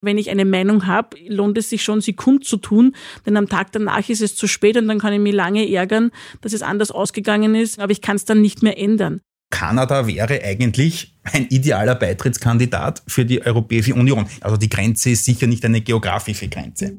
Wenn ich eine Meinung habe, lohnt es sich schon, sie kundzutun, denn am Tag danach ist es zu spät und dann kann ich mich lange ärgern, dass es anders ausgegangen ist, aber ich kann es dann nicht mehr ändern. Kanada wäre eigentlich ein idealer Beitrittskandidat für die Europäische Union. Also die Grenze ist sicher nicht eine geografische Grenze.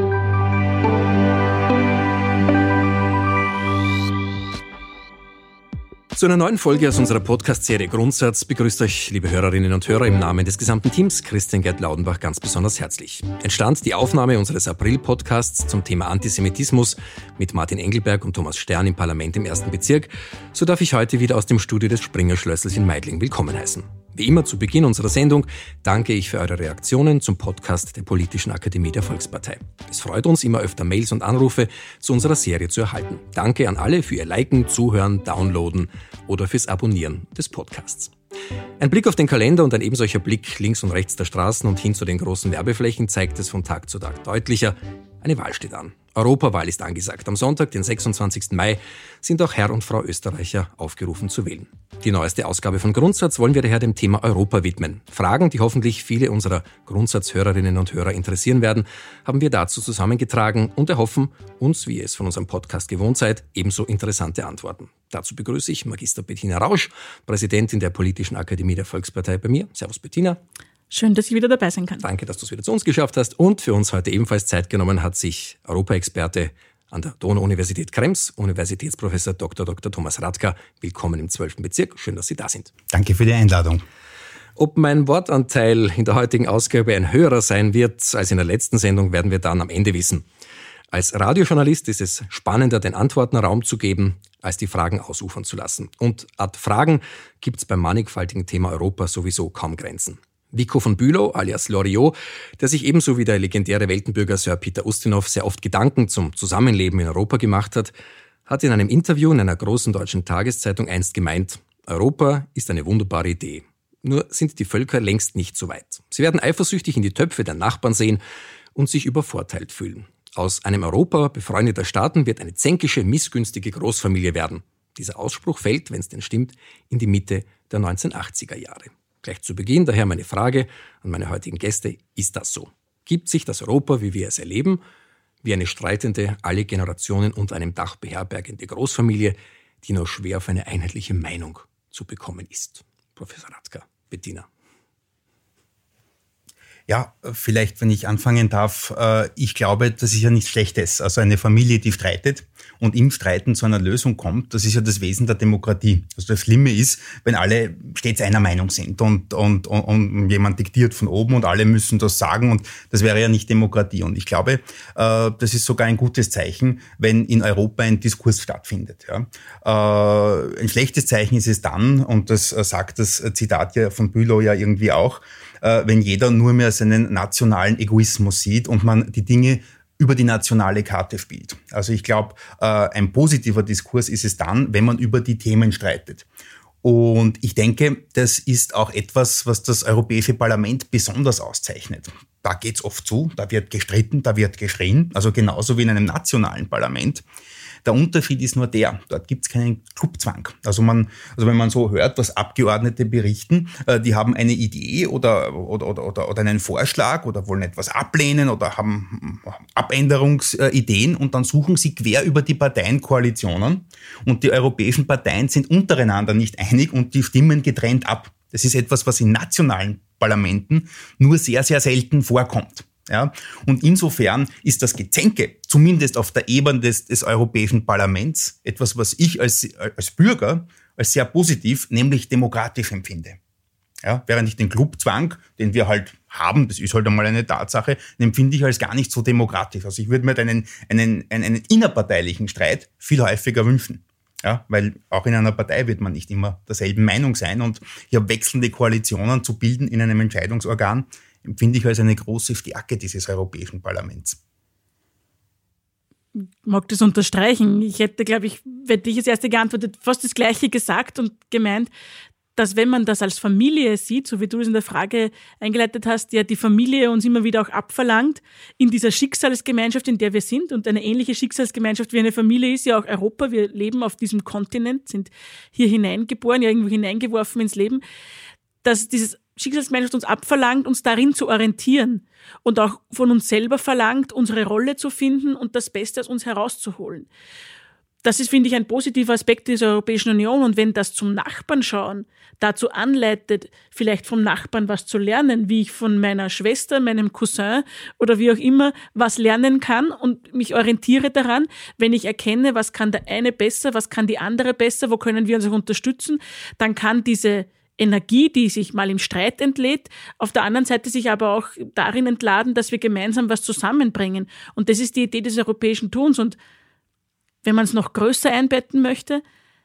Zu einer neuen Folge aus unserer Podcast-Serie Grundsatz begrüßt euch, liebe Hörerinnen und Hörer, im Namen des gesamten Teams Christian Gerd Laudenbach ganz besonders herzlich. Entstand die Aufnahme unseres April-Podcasts zum Thema Antisemitismus mit Martin Engelberg und Thomas Stern im Parlament im 1. Bezirk, so darf ich heute wieder aus dem Studio des Springer-Schlössels in Meidling willkommen heißen. Wie immer zu Beginn unserer Sendung danke ich für eure Reaktionen zum Podcast der Politischen Akademie der Volkspartei. Es freut uns, immer öfter Mails und Anrufe zu unserer Serie zu erhalten. Danke an alle für ihr Liken, Zuhören, Downloaden oder fürs Abonnieren des Podcasts. Ein Blick auf den Kalender und ein ebensolcher Blick links und rechts der Straßen und hin zu den großen Werbeflächen zeigt es von Tag zu Tag deutlicher. Eine Wahl steht an. Europawahl ist angesagt. Am Sonntag, den 26. Mai, sind auch Herr und Frau Österreicher aufgerufen zu wählen. Die neueste Ausgabe von Grundsatz wollen wir daher dem Thema Europa widmen. Fragen, die hoffentlich viele unserer Grundsatzhörerinnen und Hörer interessieren werden, haben wir dazu zusammengetragen und erhoffen uns, wie ihr es von unserem Podcast gewohnt seid, ebenso interessante Antworten. Dazu begrüße ich Magister Bettina Rausch, Präsidentin der Politischen Akademie der Volkspartei bei mir. Servus Bettina. Schön, dass ich wieder dabei sein kann. Danke, dass du es wieder zu uns geschafft hast. Und für uns heute ebenfalls Zeit genommen hat sich Europaexperte an der Donau-Universität Krems, Universitätsprofessor Dr. Thomas Radka. Willkommen im 12. Bezirk. Schön, dass Sie da sind. Danke für die Einladung. Ob mein Wortanteil in der heutigen Ausgabe ein höherer sein wird als in der letzten Sendung, werden wir dann am Ende wissen. Als Radiojournalist ist es spannender, den Antworten Raum zu geben, als die Fragen ausufern zu lassen. Und ad Fragen gibt es beim mannigfaltigen Thema Europa sowieso kaum Grenzen. Vico von Bülow alias Loriot, der sich ebenso wie der legendäre Weltenbürger Sir Peter Ustinov sehr oft Gedanken zum Zusammenleben in Europa gemacht hat, hat in einem Interview in einer großen deutschen Tageszeitung einst gemeint, Europa ist eine wunderbare Idee. Nur sind die Völker längst nicht so weit. Sie werden eifersüchtig in die Töpfe der Nachbarn sehen und sich übervorteilt fühlen. Aus einem Europa befreundeter Staaten wird eine zänkische, missgünstige Großfamilie werden. Dieser Ausspruch fällt, wenn es denn stimmt, in die Mitte der 1980er Jahre. Gleich zu Beginn daher meine Frage an meine heutigen Gäste, ist das so? Gibt sich das Europa, wie wir es erleben, wie eine streitende, alle Generationen unter einem Dach beherbergende Großfamilie, die nur schwer auf eine einheitliche Meinung zu bekommen ist? Professor Radka, Bettina. Ja, vielleicht, wenn ich anfangen darf, ich glaube, das ist ja nichts Schlechtes. Also eine Familie, die streitet und im Streiten zu einer Lösung kommt, das ist ja das Wesen der Demokratie. Also das Schlimme ist, wenn alle stets einer Meinung sind und jemand diktiert von oben und alle müssen das sagen und das wäre ja nicht Demokratie. Und ich glaube, das ist sogar ein gutes Zeichen, wenn in Europa ein Diskurs stattfindet. Ja. Ein schlechtes Zeichen ist es dann, und das sagt das Zitat ja von Bülow ja irgendwie auch, wenn jeder nur mehr seinen nationalen Egoismus sieht und man die Dinge über die nationale Karte spielt. Also ich glaube, ein positiver Diskurs ist es dann, wenn man über die Themen streitet. Und ich denke, das ist auch etwas, was das Europäische Parlament besonders auszeichnet. Da geht's oft zu, da wird gestritten, da wird geschrien, also genauso wie in einem nationalen Parlament. Der Unterschied ist nur der, dort gibt es keinen Clubzwang. Also wenn man so hört, was Abgeordnete berichten, die haben eine Idee oder einen Vorschlag oder wollen etwas ablehnen oder haben Abänderungsideen und dann suchen sie quer über die Parteienkoalitionen und die europäischen Parteien sind untereinander nicht einig und die stimmen getrennt ab. Das ist etwas, was in nationalen Parlamenten nur sehr, sehr selten vorkommt. Ja, und insofern ist das Gezänke, zumindest auf der Ebene des Europäischen Parlaments, etwas, was ich als Bürger als sehr positiv, nämlich demokratisch empfinde. Ja, während ich den Clubzwang, den wir halt haben, das ist halt einmal eine Tatsache, den empfinde ich als gar nicht so demokratisch. Also ich würde mir einen innerparteilichen Streit viel häufiger wünschen. Ja, weil auch in einer Partei wird man nicht immer derselben Meinung sein und hier wechselnde Koalitionen zu bilden in einem Entscheidungsorgan empfinde ich als eine große Stärke dieses Europäischen Parlaments. Ich mag das unterstreichen. Ich hätte, glaube ich, hätte ich als Erste geantwortet, fast das Gleiche gesagt und gemeint, dass wenn man das als Familie sieht, so wie du es in der Frage eingeleitet hast, ja die Familie uns immer wieder auch abverlangt, in dieser Schicksalsgemeinschaft, in der wir sind, und eine ähnliche Schicksalsgemeinschaft wie eine Familie ist ja auch Europa. Wir leben auf diesem Kontinent, sind hier hineingeboren, ja irgendwo hineingeworfen ins Leben, dass dieses Schicksalsgemeinschaft uns abverlangt, uns darin zu orientieren und auch von uns selber verlangt, unsere Rolle zu finden und das Beste aus uns herauszuholen. Das ist, finde ich, ein positiver Aspekt dieser Europäischen Union. Und wenn das zum Nachbarn schauen dazu anleitet, vielleicht vom Nachbarn was zu lernen, wie ich von meiner Schwester, meinem Cousin oder wie auch immer was lernen kann und mich orientiere daran, wenn ich erkenne, was kann der eine besser, was kann die andere besser, wo können wir uns auch unterstützen, dann kann diese Energie, die sich mal im Streit entlädt, auf der anderen Seite sich aber auch darin entladen, dass wir gemeinsam was zusammenbringen. Und das ist die Idee des europäischen Tuns. Und wenn man es noch größer einbetten möchte,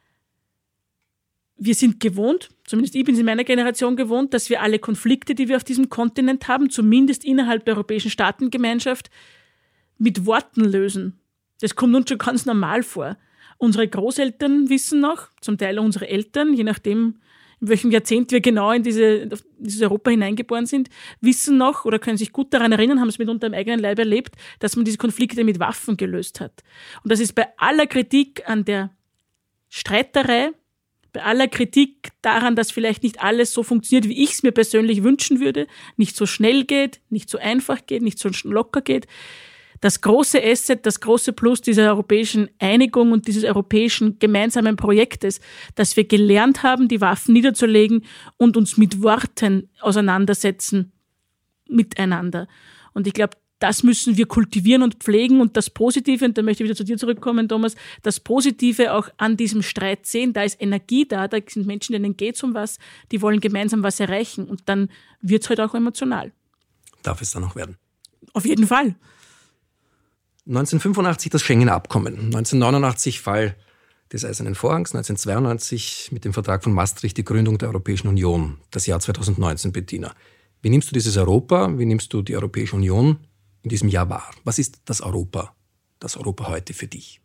wir sind gewohnt, zumindest ich bin es in meiner Generation gewohnt, dass wir alle Konflikte, die wir auf diesem Kontinent haben, zumindest innerhalb der Europäischen Staatengemeinschaft, mit Worten lösen. Das kommt uns schon ganz normal vor. Unsere Großeltern wissen noch, zum Teil auch unsere Eltern, je nachdem, in welchem Jahrzehnt wir genau in dieses Europa hineingeboren sind, wissen noch oder können sich gut daran erinnern, haben es mitunter im eigenen Leib erlebt, dass man diese Konflikte mit Waffen gelöst hat. Und das ist bei aller Kritik an der Streiterei, bei aller Kritik daran, dass vielleicht nicht alles so funktioniert, wie ich es mir persönlich wünschen würde, nicht so schnell geht, nicht so einfach geht, nicht so locker geht. Das große Asset, das große Plus dieser europäischen Einigung und dieses europäischen gemeinsamen Projektes, dass wir gelernt haben, die Waffen niederzulegen und uns mit Worten auseinandersetzen miteinander. Und ich glaube, das müssen wir kultivieren und pflegen und das Positive, und da möchte ich wieder zu dir zurückkommen, Thomas, das Positive auch an diesem Streit sehen. Da ist Energie da sind Menschen, denen geht es um was, die wollen gemeinsam was erreichen und dann wird es halt auch emotional. Darf es dann auch werden? Auf jeden Fall. 1985 das Schengener Abkommen, 1989 Fall des Eisernen Vorhangs, 1992 mit dem Vertrag von Maastricht die Gründung der Europäischen Union, das Jahr 2019, Bettina. Wie nimmst du dieses Europa, wie nimmst du die Europäische Union in diesem Jahr wahr? Was ist das Europa heute für dich?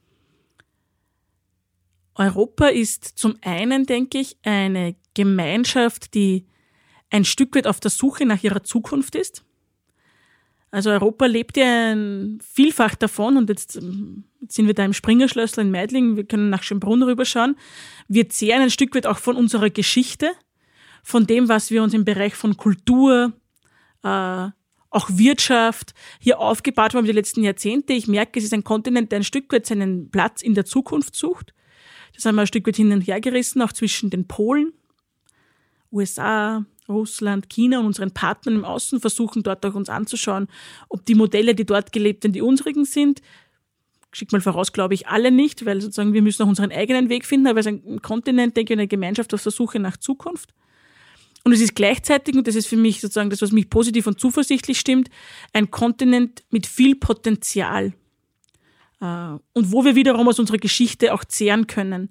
Europa ist zum einen, denke ich, eine Gemeinschaft, die ein Stück weit auf der Suche nach ihrer Zukunft ist. Also Europa lebt ja vielfach davon, und jetzt sind wir da im Springerschlössl in Meidling, wir können nach Schönbrunn rüberschauen. Wir zehren ein Stück weit auch von unserer Geschichte, von dem, was wir uns im Bereich von Kultur, auch Wirtschaft hier aufgebaut haben über die letzten Jahrzehnte. Ich merke, es ist ein Kontinent, der ein Stück weit seinen Platz in der Zukunft sucht. Das haben wir ein Stück weit hin und her gerissen, auch zwischen den Polen, USA, Russland, China und unseren Partnern im Außen, versuchen dort auch uns anzuschauen, ob die Modelle, die dort gelebt werden, die unsrigen sind. Schickt mal voraus, glaube ich, alle nicht, weil sozusagen wir müssen auch unseren eigenen Weg finden, aber es ist ein Kontinent, denke ich, eine Gemeinschaft auf der Suche nach Zukunft. Und es ist gleichzeitig, und das ist für mich sozusagen das, was mich positiv und zuversichtlich stimmt, ein Kontinent mit viel Potenzial. Und wo wir wiederum aus unserer Geschichte auch zehren können.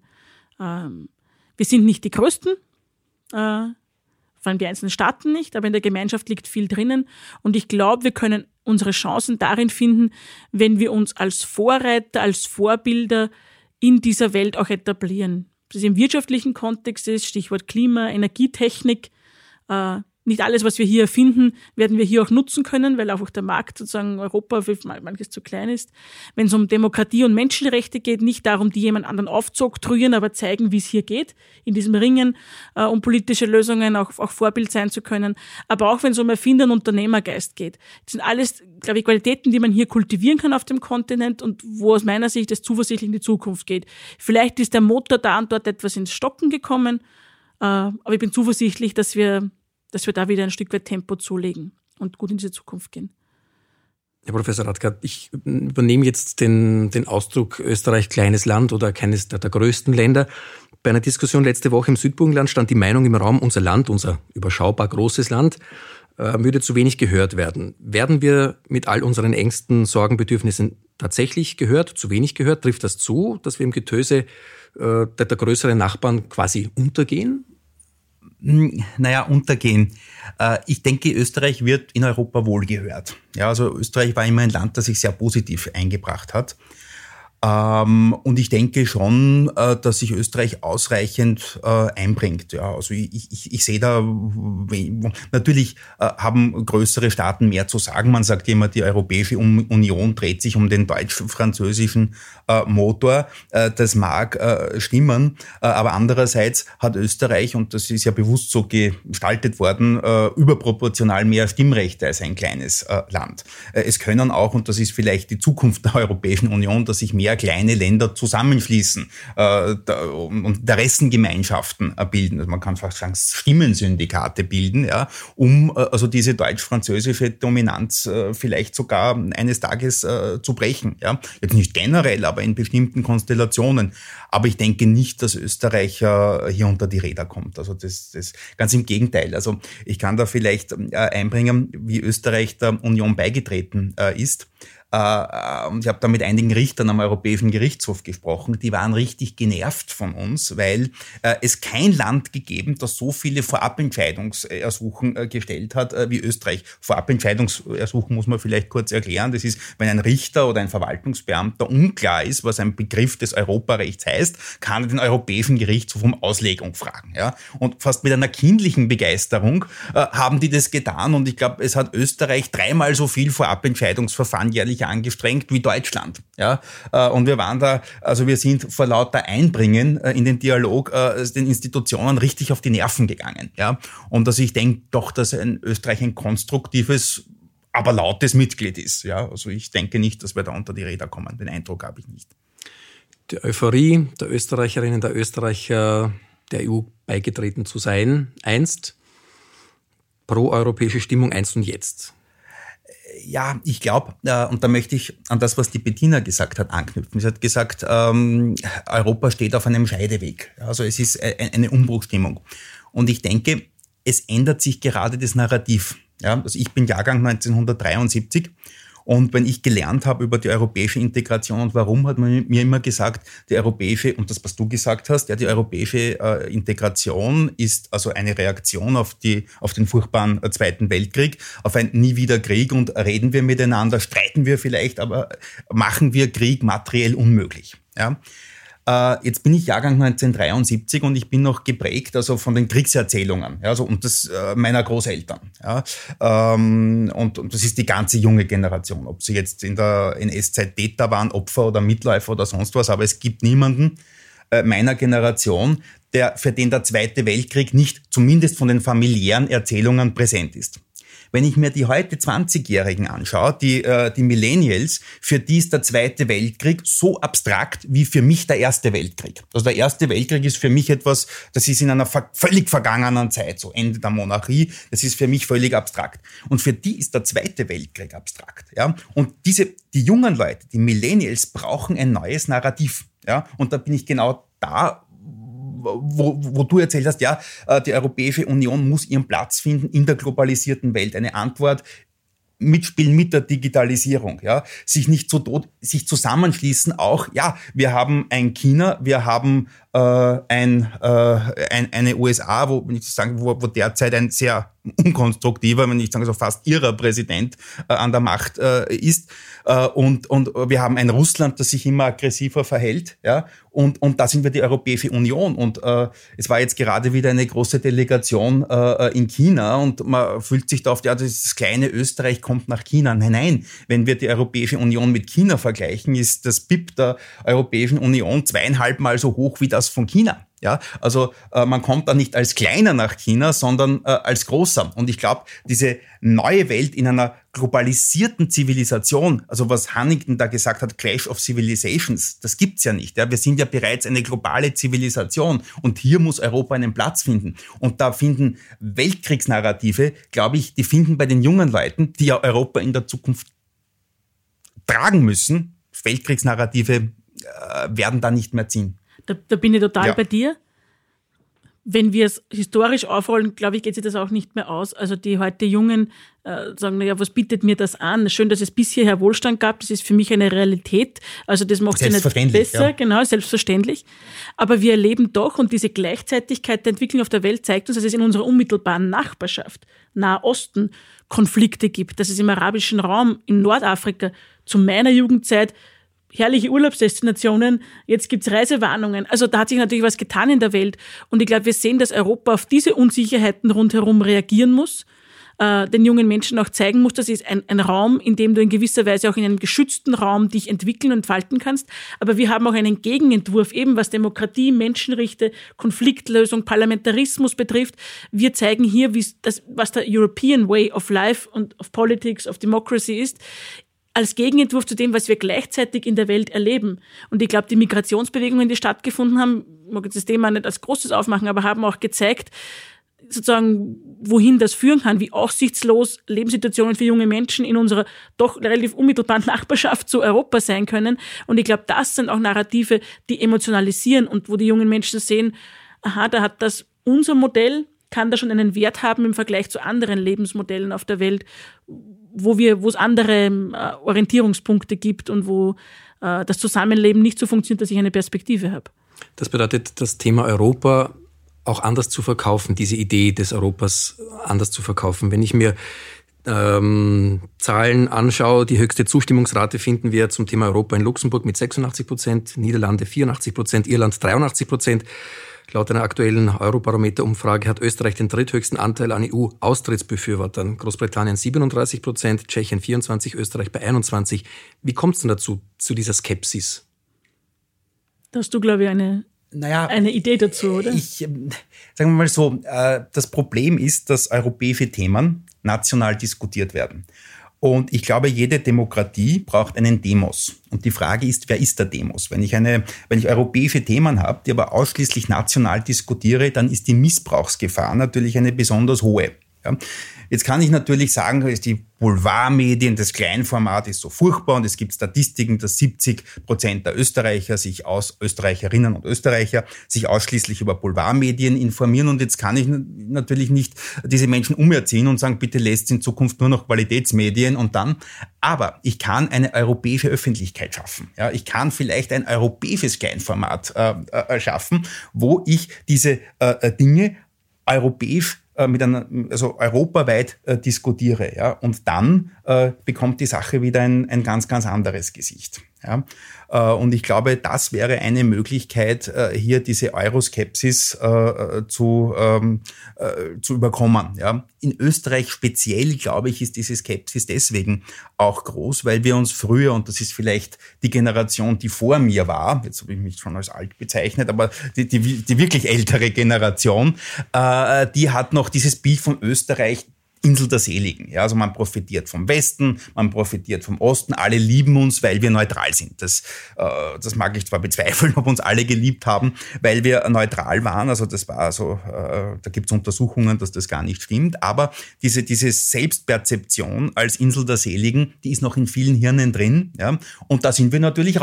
Wir sind nicht die Größten, vor allem die einzelnen Staaten nicht, aber in der Gemeinschaft liegt viel drinnen. Und ich glaube, wir können unsere Chancen darin finden, wenn wir uns als Vorreiter, als Vorbilder in dieser Welt auch etablieren. Das ist im wirtschaftlichen Kontext ist, Stichwort Klima, Energietechnik. Nicht alles, was wir hier erfinden, werden wir hier auch nutzen können, weil auch der Markt sozusagen Europa für manches zu klein ist. Wenn es um Demokratie und Menschenrechte geht, nicht darum, die jemand anderen aufzuoktroyieren, aber zeigen, wie es hier geht, in diesem Ringen um politische Lösungen auch Vorbild sein zu können. Aber auch wenn es um Erfinder- und Unternehmergeist geht. Das sind alles, glaube ich, Qualitäten, die man hier kultivieren kann auf dem Kontinent und wo aus meiner Sicht es zuversichtlich in die Zukunft geht. Vielleicht ist der Motor da und dort etwas ins Stocken gekommen, aber ich bin zuversichtlich, dass wir da wieder ein Stück weit Tempo zulegen und gut in diese Zukunft gehen. Herr Professor Radka, ich übernehme jetzt den Ausdruck Österreich kleines Land oder keines der größten Länder. Bei einer Diskussion letzte Woche im Südburgenland stand die Meinung im Raum, unser Land, unser überschaubar großes Land, würde zu wenig gehört werden. Werden wir mit all unseren Ängsten, Sorgen, Bedürfnissen tatsächlich gehört, zu wenig gehört? Trifft das zu, dass wir im Getöse der größeren Nachbarn quasi untergehen? Naja, untergehen. Ich denke, Österreich wird in Europa wohl gehört. Ja, also Österreich war immer ein Land, das sich sehr positiv eingebracht hat. Und ich denke schon, dass sich Österreich ausreichend einbringt. Ja, also ich sehe da, natürlich haben größere Staaten mehr zu sagen. Man sagt immer, die Europäische Union dreht sich um den deutsch-französischen Motor. Das mag stimmen, aber andererseits hat Österreich, und das ist ja bewusst so gestaltet worden, überproportional mehr Stimmrechte als ein kleines Land. Es können auch, und das ist vielleicht die Zukunft der Europäischen Union, dass sich mehr kleine Länder zusammenschließen und Interessengemeinschaften bilden. Also man kann fast sagen, Stimmensyndikate bilden, ja, um also diese deutsch-französische Dominanz vielleicht sogar eines Tages zu brechen. Ja. Jetzt nicht generell, aber in bestimmten Konstellationen. Aber ich denke nicht, dass Österreich hier unter die Räder kommt. Also das ganz im Gegenteil. Also ich kann da vielleicht einbringen, wie Österreich der Union beigetreten ist. Und ich habe da mit einigen Richtern am Europäischen Gerichtshof gesprochen, die waren richtig genervt von uns, weil es kein Land gegeben, das so viele Vorabentscheidungsersuchen gestellt hat wie Österreich. Vorabentscheidungsersuchen muss man vielleicht kurz erklären. Das ist, wenn ein Richter oder ein Verwaltungsbeamter unklar ist, was ein Begriff des Europarechts heißt, kann er den Europäischen Gerichtshof um Auslegung fragen. Ja? Und fast mit einer kindlichen Begeisterung haben die das getan. Und ich glaube, es hat Österreich 3-mal so viel Vorabentscheidungsverfahren jährlich angestrengt wie Deutschland. Ja? Und wir waren da, also wir sind vor lauter Einbringen in den Dialog den Institutionen richtig auf die Nerven gegangen. Ja? Und also ich denke doch, dass Österreich ein konstruktives, aber lautes Mitglied ist. Ja? Also ich denke nicht, dass wir da unter die Räder kommen. Den Eindruck habe ich nicht. Die Euphorie der Österreicherinnen, der Österreicher der EU beigetreten zu sein, einst, proeuropäische Stimmung einst und jetzt. Ja, ich glaube, und da möchte ich an das, was die Bettina gesagt hat, anknüpfen. Sie hat gesagt, Europa steht auf einem Scheideweg. Also es ist eine Umbruchsstimmung. Und ich denke, es ändert sich gerade das Narrativ. Ja, also ich bin Jahrgang 1973. Und wenn ich gelernt habe über die europäische Integration und warum, hat man mir immer gesagt, die europäische, und das, was du gesagt hast, ja, die europäische Integration ist also eine Reaktion auf den furchtbaren Zweiten Weltkrieg, auf ein Nie wieder Krieg, und reden wir miteinander, streiten wir vielleicht, aber machen wir Krieg materiell unmöglich. Ja. Jetzt bin ich Jahrgang 1973 und ich bin noch geprägt, also von den Kriegserzählungen, ja, also und das meiner Großeltern, ja, und das ist die ganze junge Generation, ob sie jetzt in der NS-Zeit Täter waren, Opfer oder Mitläufer oder sonst was, aber es gibt niemanden meiner Generation, für den der Zweite Weltkrieg nicht zumindest von den familiären Erzählungen präsent ist. Wenn ich mir die heute 20-Jährigen anschaue, die Millennials, für die ist der Zweite Weltkrieg so abstrakt wie für mich der Erste Weltkrieg. Also der Erste Weltkrieg ist für mich etwas, das ist in einer völlig vergangenen Zeit, so Ende der Monarchie, das ist für mich völlig abstrakt. Und für die ist der Zweite Weltkrieg abstrakt. Ja? Und die jungen Leute, die Millennials, brauchen ein neues Narrativ. Ja? Und da bin ich genau da, wo du erzählt hast, ja, die Europäische Union muss ihren Platz finden in der globalisierten Welt. Eine Antwort, mitspielen mit der Digitalisierung, ja, sich zusammenschließen auch, ja, wir haben ein China, wir haben eine USA, wo derzeit ein sehr unkonstruktiver, wenn ich sagen so fast irrer Präsident an der Macht ist, und wir haben ein Russland, das sich immer aggressiver verhält, ja, und da sind wir die Europäische Union, und es war jetzt gerade wieder eine große Delegation in China, und man fühlt sich da oft, ja, das kleine Österreich kommt nach China. Nein, wenn wir die Europäische Union mit China vergleichen, ist das BIP der Europäischen Union 2,5-mal so hoch wie das von China. Ja, also man kommt da nicht als Kleiner nach China, sondern als Großer. Und ich glaube, diese neue Welt in einer globalisierten Zivilisation, also was Huntington da gesagt hat, Clash of Civilizations, das gibt's ja nicht. Ja? Wir sind ja bereits eine globale Zivilisation, und hier muss Europa einen Platz finden. Und da finden Weltkriegsnarrative, glaube ich, die finden bei den jungen Leuten, die ja Europa in der Zukunft tragen müssen, Weltkriegsnarrative werden da nicht mehr ziehen. Da bin ich total bei dir. Wenn wir es historisch aufrollen, glaube ich, geht sich das auch nicht mehr aus. Also die heute Jungen sagen, naja, was bietet mir das an? Schön, dass es bis hierher Wohlstand gab, das ist für mich eine Realität. Also das macht es nicht besser, ja. Genau, selbstverständlich. Aber wir erleben doch, und diese Gleichzeitigkeit der Entwicklung auf der Welt zeigt uns, dass es in unserer unmittelbaren Nachbarschaft, Nahosten, Konflikte gibt, dass es im arabischen Raum, in Nordafrika, zu meiner Jugendzeit herrliche Urlaubsdestinationen, jetzt gibt's Reisewarnungen. Also da hat sich natürlich was getan in der Welt. Und ich glaube, wir sehen, dass Europa auf diese Unsicherheiten rundherum reagieren muss, den jungen Menschen auch zeigen muss, das ist ein Raum, in dem du in gewisser Weise auch in einem geschützten Raum dich entwickeln und entfalten kannst. Aber wir haben auch einen Gegenentwurf, eben was Demokratie, Menschenrechte, Konfliktlösung, Parlamentarismus betrifft. Wir zeigen hier, was der European Way of Life und of Politics, of Democracy ist, als Gegenentwurf zu dem, was wir gleichzeitig in der Welt erleben. Und ich glaube, die Migrationsbewegungen, die stattgefunden haben, ich mag jetzt das Thema nicht als Großes aufmachen, aber haben auch gezeigt, sozusagen, wohin das führen kann, wie aussichtslos Lebenssituationen für junge Menschen in unserer doch relativ unmittelbaren Nachbarschaft zu Europa sein können. Und ich glaube, das sind auch Narrative, die emotionalisieren und wo die jungen Menschen sehen, aha, da hat das unser Modell, kann da schon einen Wert haben im Vergleich zu anderen Lebensmodellen auf der Welt, wo es andere Orientierungspunkte gibt und wo das Zusammenleben nicht so funktioniert, dass ich eine Perspektive habe. Das bedeutet, das Thema Europa auch anders zu verkaufen, diese Idee des Europas anders zu verkaufen. Wenn ich mir Zahlen anschaue, die höchste Zustimmungsrate finden wir zum Thema Europa in Luxemburg mit 86%, Niederlande 84%, Irland 83%. Laut einer aktuellen Eurobarometer-Umfrage hat Österreich den dritthöchsten Anteil an EU-Austrittsbefürwortern. Großbritannien 37%, Tschechien 24%, Österreich bei 21%. Wie kommt es denn dazu, zu dieser Skepsis? Da hast du, glaube ich, eine Idee dazu, oder? Sagen wir mal so, das Problem ist, dass europäische Themen national diskutiert werden. Und ich glaube, jede Demokratie braucht einen Demos. Und die Frage ist, wer ist der Demos? Wenn ich europäische Themen habe, die aber ausschließlich national diskutiere, dann ist die Missbrauchsgefahr natürlich eine besonders hohe. Ja. Jetzt kann ich natürlich sagen, die Boulevardmedien, das Kleinformat ist so furchtbar und es gibt Statistiken, dass 70% der Österreicherinnen und Österreicher sich ausschließlich über Boulevardmedien informieren und jetzt kann ich natürlich nicht diese Menschen umerziehen und sagen, bitte lässt in Zukunft nur noch Qualitätsmedien und dann, aber ich kann eine europäische Öffentlichkeit schaffen. Ja, ich kann vielleicht ein europäisches Kleinformat schaffen, wo ich diese Dinge europäisch europaweit diskutiere, ja, und dann bekommt die Sache wieder ein ganz, ganz anderes Gesicht. Ja. Und ich glaube, das wäre eine Möglichkeit, hier diese Euroskepsis zu überkommen. Ja. In Österreich speziell, glaube ich, ist diese Skepsis deswegen auch groß, weil wir uns früher, und das ist vielleicht die Generation, die vor mir war, jetzt habe ich mich schon als alt bezeichnet, aber die wirklich ältere Generation, die hat noch dieses Bild von Österreich, Insel der Seligen. Ja, also man profitiert vom Westen, man profitiert vom Osten, alle lieben uns, weil wir neutral sind. Das mag ich zwar bezweifeln, ob uns alle geliebt haben, weil wir neutral waren. Also das war so, da gibt es Untersuchungen, dass das gar nicht stimmt. Aber diese Selbstperzeption als Insel der Seligen, die ist noch in vielen Hirnen drin. Ja, und da sind wir natürlich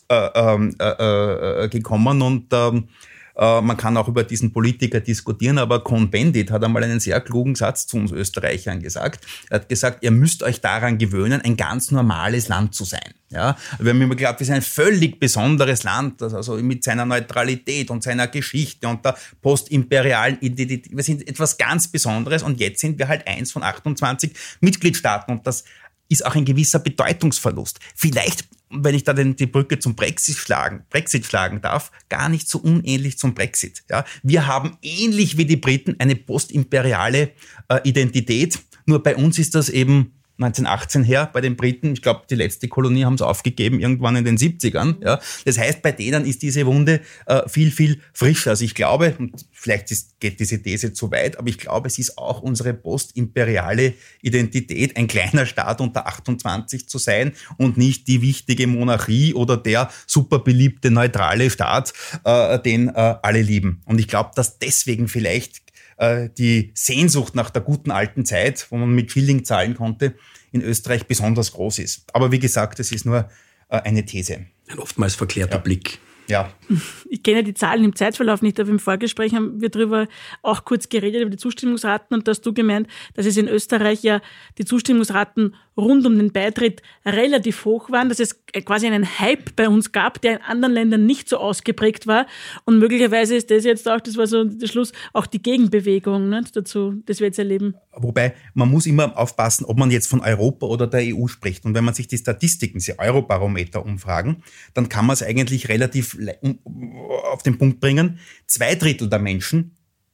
rausgekommen und man kann auch über diesen Politiker diskutieren, aber Cohn-Bendit hat einmal einen sehr klugen Satz zu uns Österreichern gesagt. Er hat gesagt, ihr müsst euch daran gewöhnen, ein ganz normales Land zu sein. Ja, wir haben immer geglaubt, wir sind ein völlig besonderes Land, das also mit seiner Neutralität und seiner Geschichte und der postimperialen Identität, wir sind etwas ganz Besonderes und jetzt sind wir halt eins von 28 Mitgliedstaaten und das ist auch ein gewisser Bedeutungsverlust. Vielleicht, wenn ich da die Brücke zum Brexit schlagen darf, gar nicht so unähnlich zum Brexit. Ja, wir haben ähnlich wie die Briten eine postimperiale Identität, nur bei uns ist das eben 1918 her, bei den Briten, ich glaube, die letzte Kolonie haben sie aufgegeben, irgendwann in den 70ern. Ja. Das heißt, bei denen ist diese Wunde viel, viel frischer. Also ich glaube, und vielleicht geht diese These zu weit, aber ich glaube, es ist auch unsere postimperiale Identität, ein kleiner Staat unter 28 zu sein und nicht die wichtige Monarchie oder der super beliebte neutrale Staat, den alle lieben. Und ich glaube, dass deswegen vielleicht die Sehnsucht nach der guten alten Zeit, wo man mit Schilling zahlen konnte, in Österreich besonders groß ist. Aber wie gesagt, es ist nur eine These. Ein oftmals verklärter Blick. Ja. Ich kenne die Zahlen im Zeitverlauf nicht, aber im Vorgespräch haben wir darüber auch kurz geredet, über die Zustimmungsraten und da hast du gemeint, dass es in Österreich ja die Zustimmungsraten rund um den Beitritt relativ hoch waren, dass es quasi einen Hype bei uns gab, der in anderen Ländern nicht so ausgeprägt war. Und möglicherweise ist das jetzt auch, das war so der Schluss, auch die Gegenbewegung, ne, dazu, das wir jetzt erleben. Wobei, man muss immer aufpassen, ob man jetzt von Europa oder der EU spricht. Und wenn man sich die Statistiken, diese Eurobarometer-Umfragen, dann kann man es eigentlich relativ auf den Punkt bringen. 2/3 der Menschen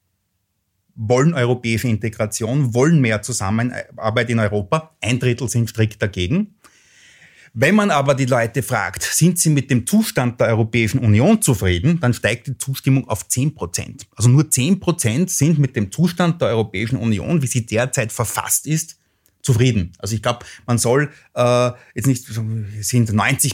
wollen europäische Integration, wollen mehr Zusammenarbeit in Europa. 1/3 sind strikt dagegen. Wenn man aber die Leute fragt, sind sie mit dem Zustand der Europäischen Union zufrieden, dann steigt die Zustimmung auf 10%. Also nur 10% sind mit dem Zustand der Europäischen Union, wie sie derzeit verfasst ist, zufrieden. Also ich glaube, man soll jetzt nicht, sind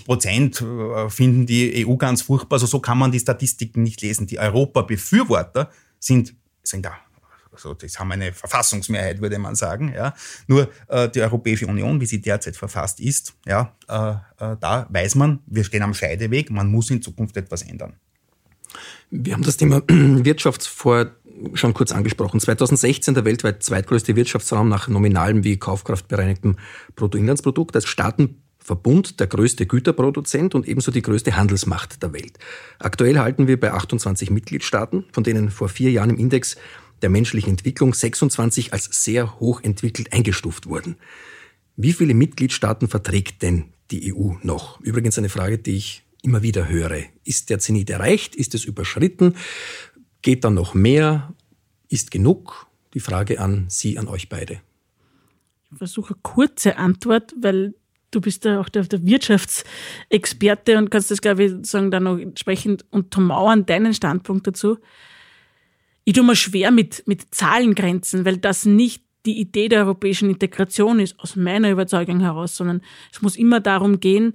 90% finden die EU ganz furchtbar, also so kann man die Statistiken nicht lesen. Die Europa-Befürworter sind da. Also das haben eine Verfassungsmehrheit, würde man sagen. Ja. Nur die Europäische Union, wie sie derzeit verfasst ist, ja, da weiß man, wir stehen am Scheideweg, man muss in Zukunft etwas ändern. Wir haben das Thema Wirtschaft schon kurz angesprochen. 2016 der weltweit zweitgrößte Wirtschaftsraum nach nominalem wie kaufkraftbereinigtem Bruttoinlandsprodukt, als Staatenverbund der größte Güterproduzent und ebenso die größte Handelsmacht der Welt. Aktuell halten wir bei 28 Mitgliedstaaten, von denen vor 4 Jahren im Index der menschlichen Entwicklung 26 als sehr hochentwickelt eingestuft wurden. Wie viele Mitgliedstaaten verträgt denn die EU noch? Übrigens eine Frage, die ich immer wieder höre. Ist der Zenit erreicht? Ist es überschritten? Geht da noch mehr? Ist genug? Die Frage an Sie, an euch beide. Ich versuche eine kurze Antwort, weil du bist ja auch der Wirtschaftsexperte und kannst das, glaube ich, sagen, dann noch entsprechend untermauern, deinen Standpunkt dazu. Ich tue mir schwer mit Zahlengrenzen, weil das nicht die Idee der europäischen Integration ist, aus meiner Überzeugung heraus, sondern es muss immer darum gehen,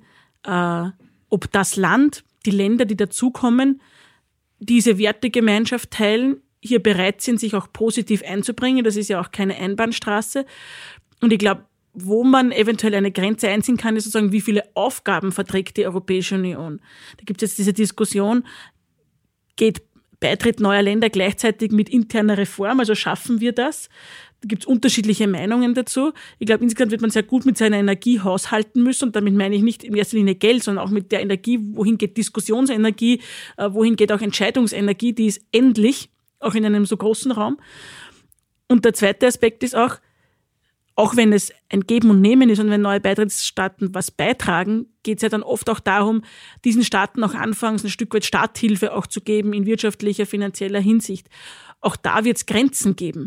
ob das Land, die Länder, die dazukommen, diese Wertegemeinschaft teilen, hier bereit sind, sich auch positiv einzubringen. Das ist ja auch keine Einbahnstraße. Und ich glaube, wo man eventuell eine Grenze einziehen kann, ist sozusagen, wie viele Aufgaben verträgt die Europäische Union. Da gibt es jetzt diese Diskussion, geht Beitritt neuer Länder gleichzeitig mit interner Reform, also schaffen wir das? Da gibt es unterschiedliche Meinungen dazu. Ich glaube, insgesamt wird man sehr gut mit seiner Energie haushalten müssen und damit meine ich nicht in erster Linie Geld, sondern auch mit der Energie, wohin geht Diskussionsenergie, wohin geht auch Entscheidungsenergie, die ist endlich, auch in einem so großen Raum. Und der zweite Aspekt ist auch wenn es ein Geben und Nehmen ist und wenn neue Beitrittsstaaten was beitragen, geht es ja dann oft auch darum, diesen Staaten auch anfangs ein Stück weit Starthilfe auch zu geben in wirtschaftlicher, finanzieller Hinsicht. Auch da wird es Grenzen geben.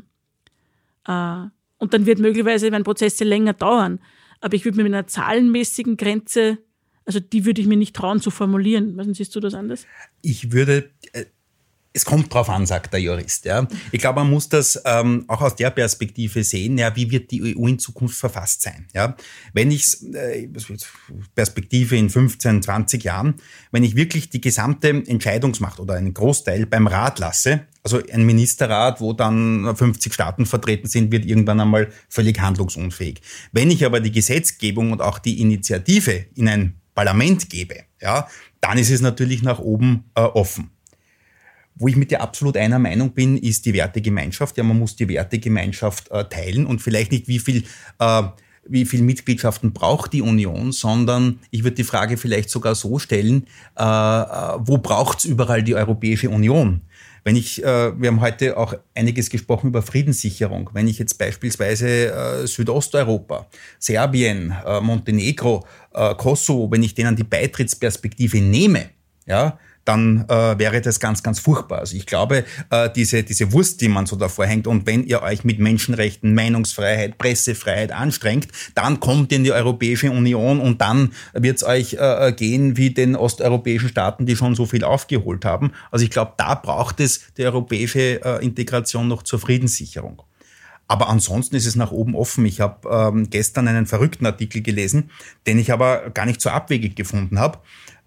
Und dann wird möglicherweise, werden Prozesse länger dauern. Aber ich würde mir mit einer zahlenmäßigen Grenze, also die würde ich mir nicht trauen zu formulieren. Siehst du das anders? Es kommt drauf an, sagt der Jurist. Ja. Ich glaube, man muss das auch aus der Perspektive sehen, ja, wie wird die EU in Zukunft verfasst sein. Ja. Wenn ich Perspektive in 15, 20 Jahren, wenn ich wirklich die gesamte Entscheidungsmacht oder einen Großteil beim Rat lasse, also ein Ministerrat, wo dann 50 Staaten vertreten sind, wird irgendwann einmal völlig handlungsunfähig. Wenn ich aber die Gesetzgebung und auch die Initiative in ein Parlament gebe, ja, dann ist es natürlich nach oben offen. Wo ich mit dir absolut einer Meinung bin, ist die Wertegemeinschaft. Ja, man muss die Wertegemeinschaft teilen und vielleicht nicht, wie viel Mitgliedschaften braucht die Union, sondern ich würde die Frage vielleicht sogar so stellen, wo braucht's überall die Europäische Union? Wir haben heute auch einiges gesprochen über Friedenssicherung. Wenn ich jetzt beispielsweise Südosteuropa, Serbien, Montenegro, Kosovo, wenn ich denen die Beitrittsperspektive nehme, ja, dann wäre das ganz, ganz furchtbar. Also ich glaube, diese Wurst, die man so davor hängt, und wenn ihr euch mit Menschenrechten, Meinungsfreiheit, Pressefreiheit anstrengt, dann kommt ihr in die Europäische Union und dann wird es euch gehen wie den osteuropäischen Staaten, die schon so viel aufgeholt haben. Also ich glaube, da braucht es die europäische Integration noch zur Friedenssicherung. Aber ansonsten ist es nach oben offen. Ich habe gestern einen verrückten Artikel gelesen, den ich aber gar nicht so abwegig gefunden habe.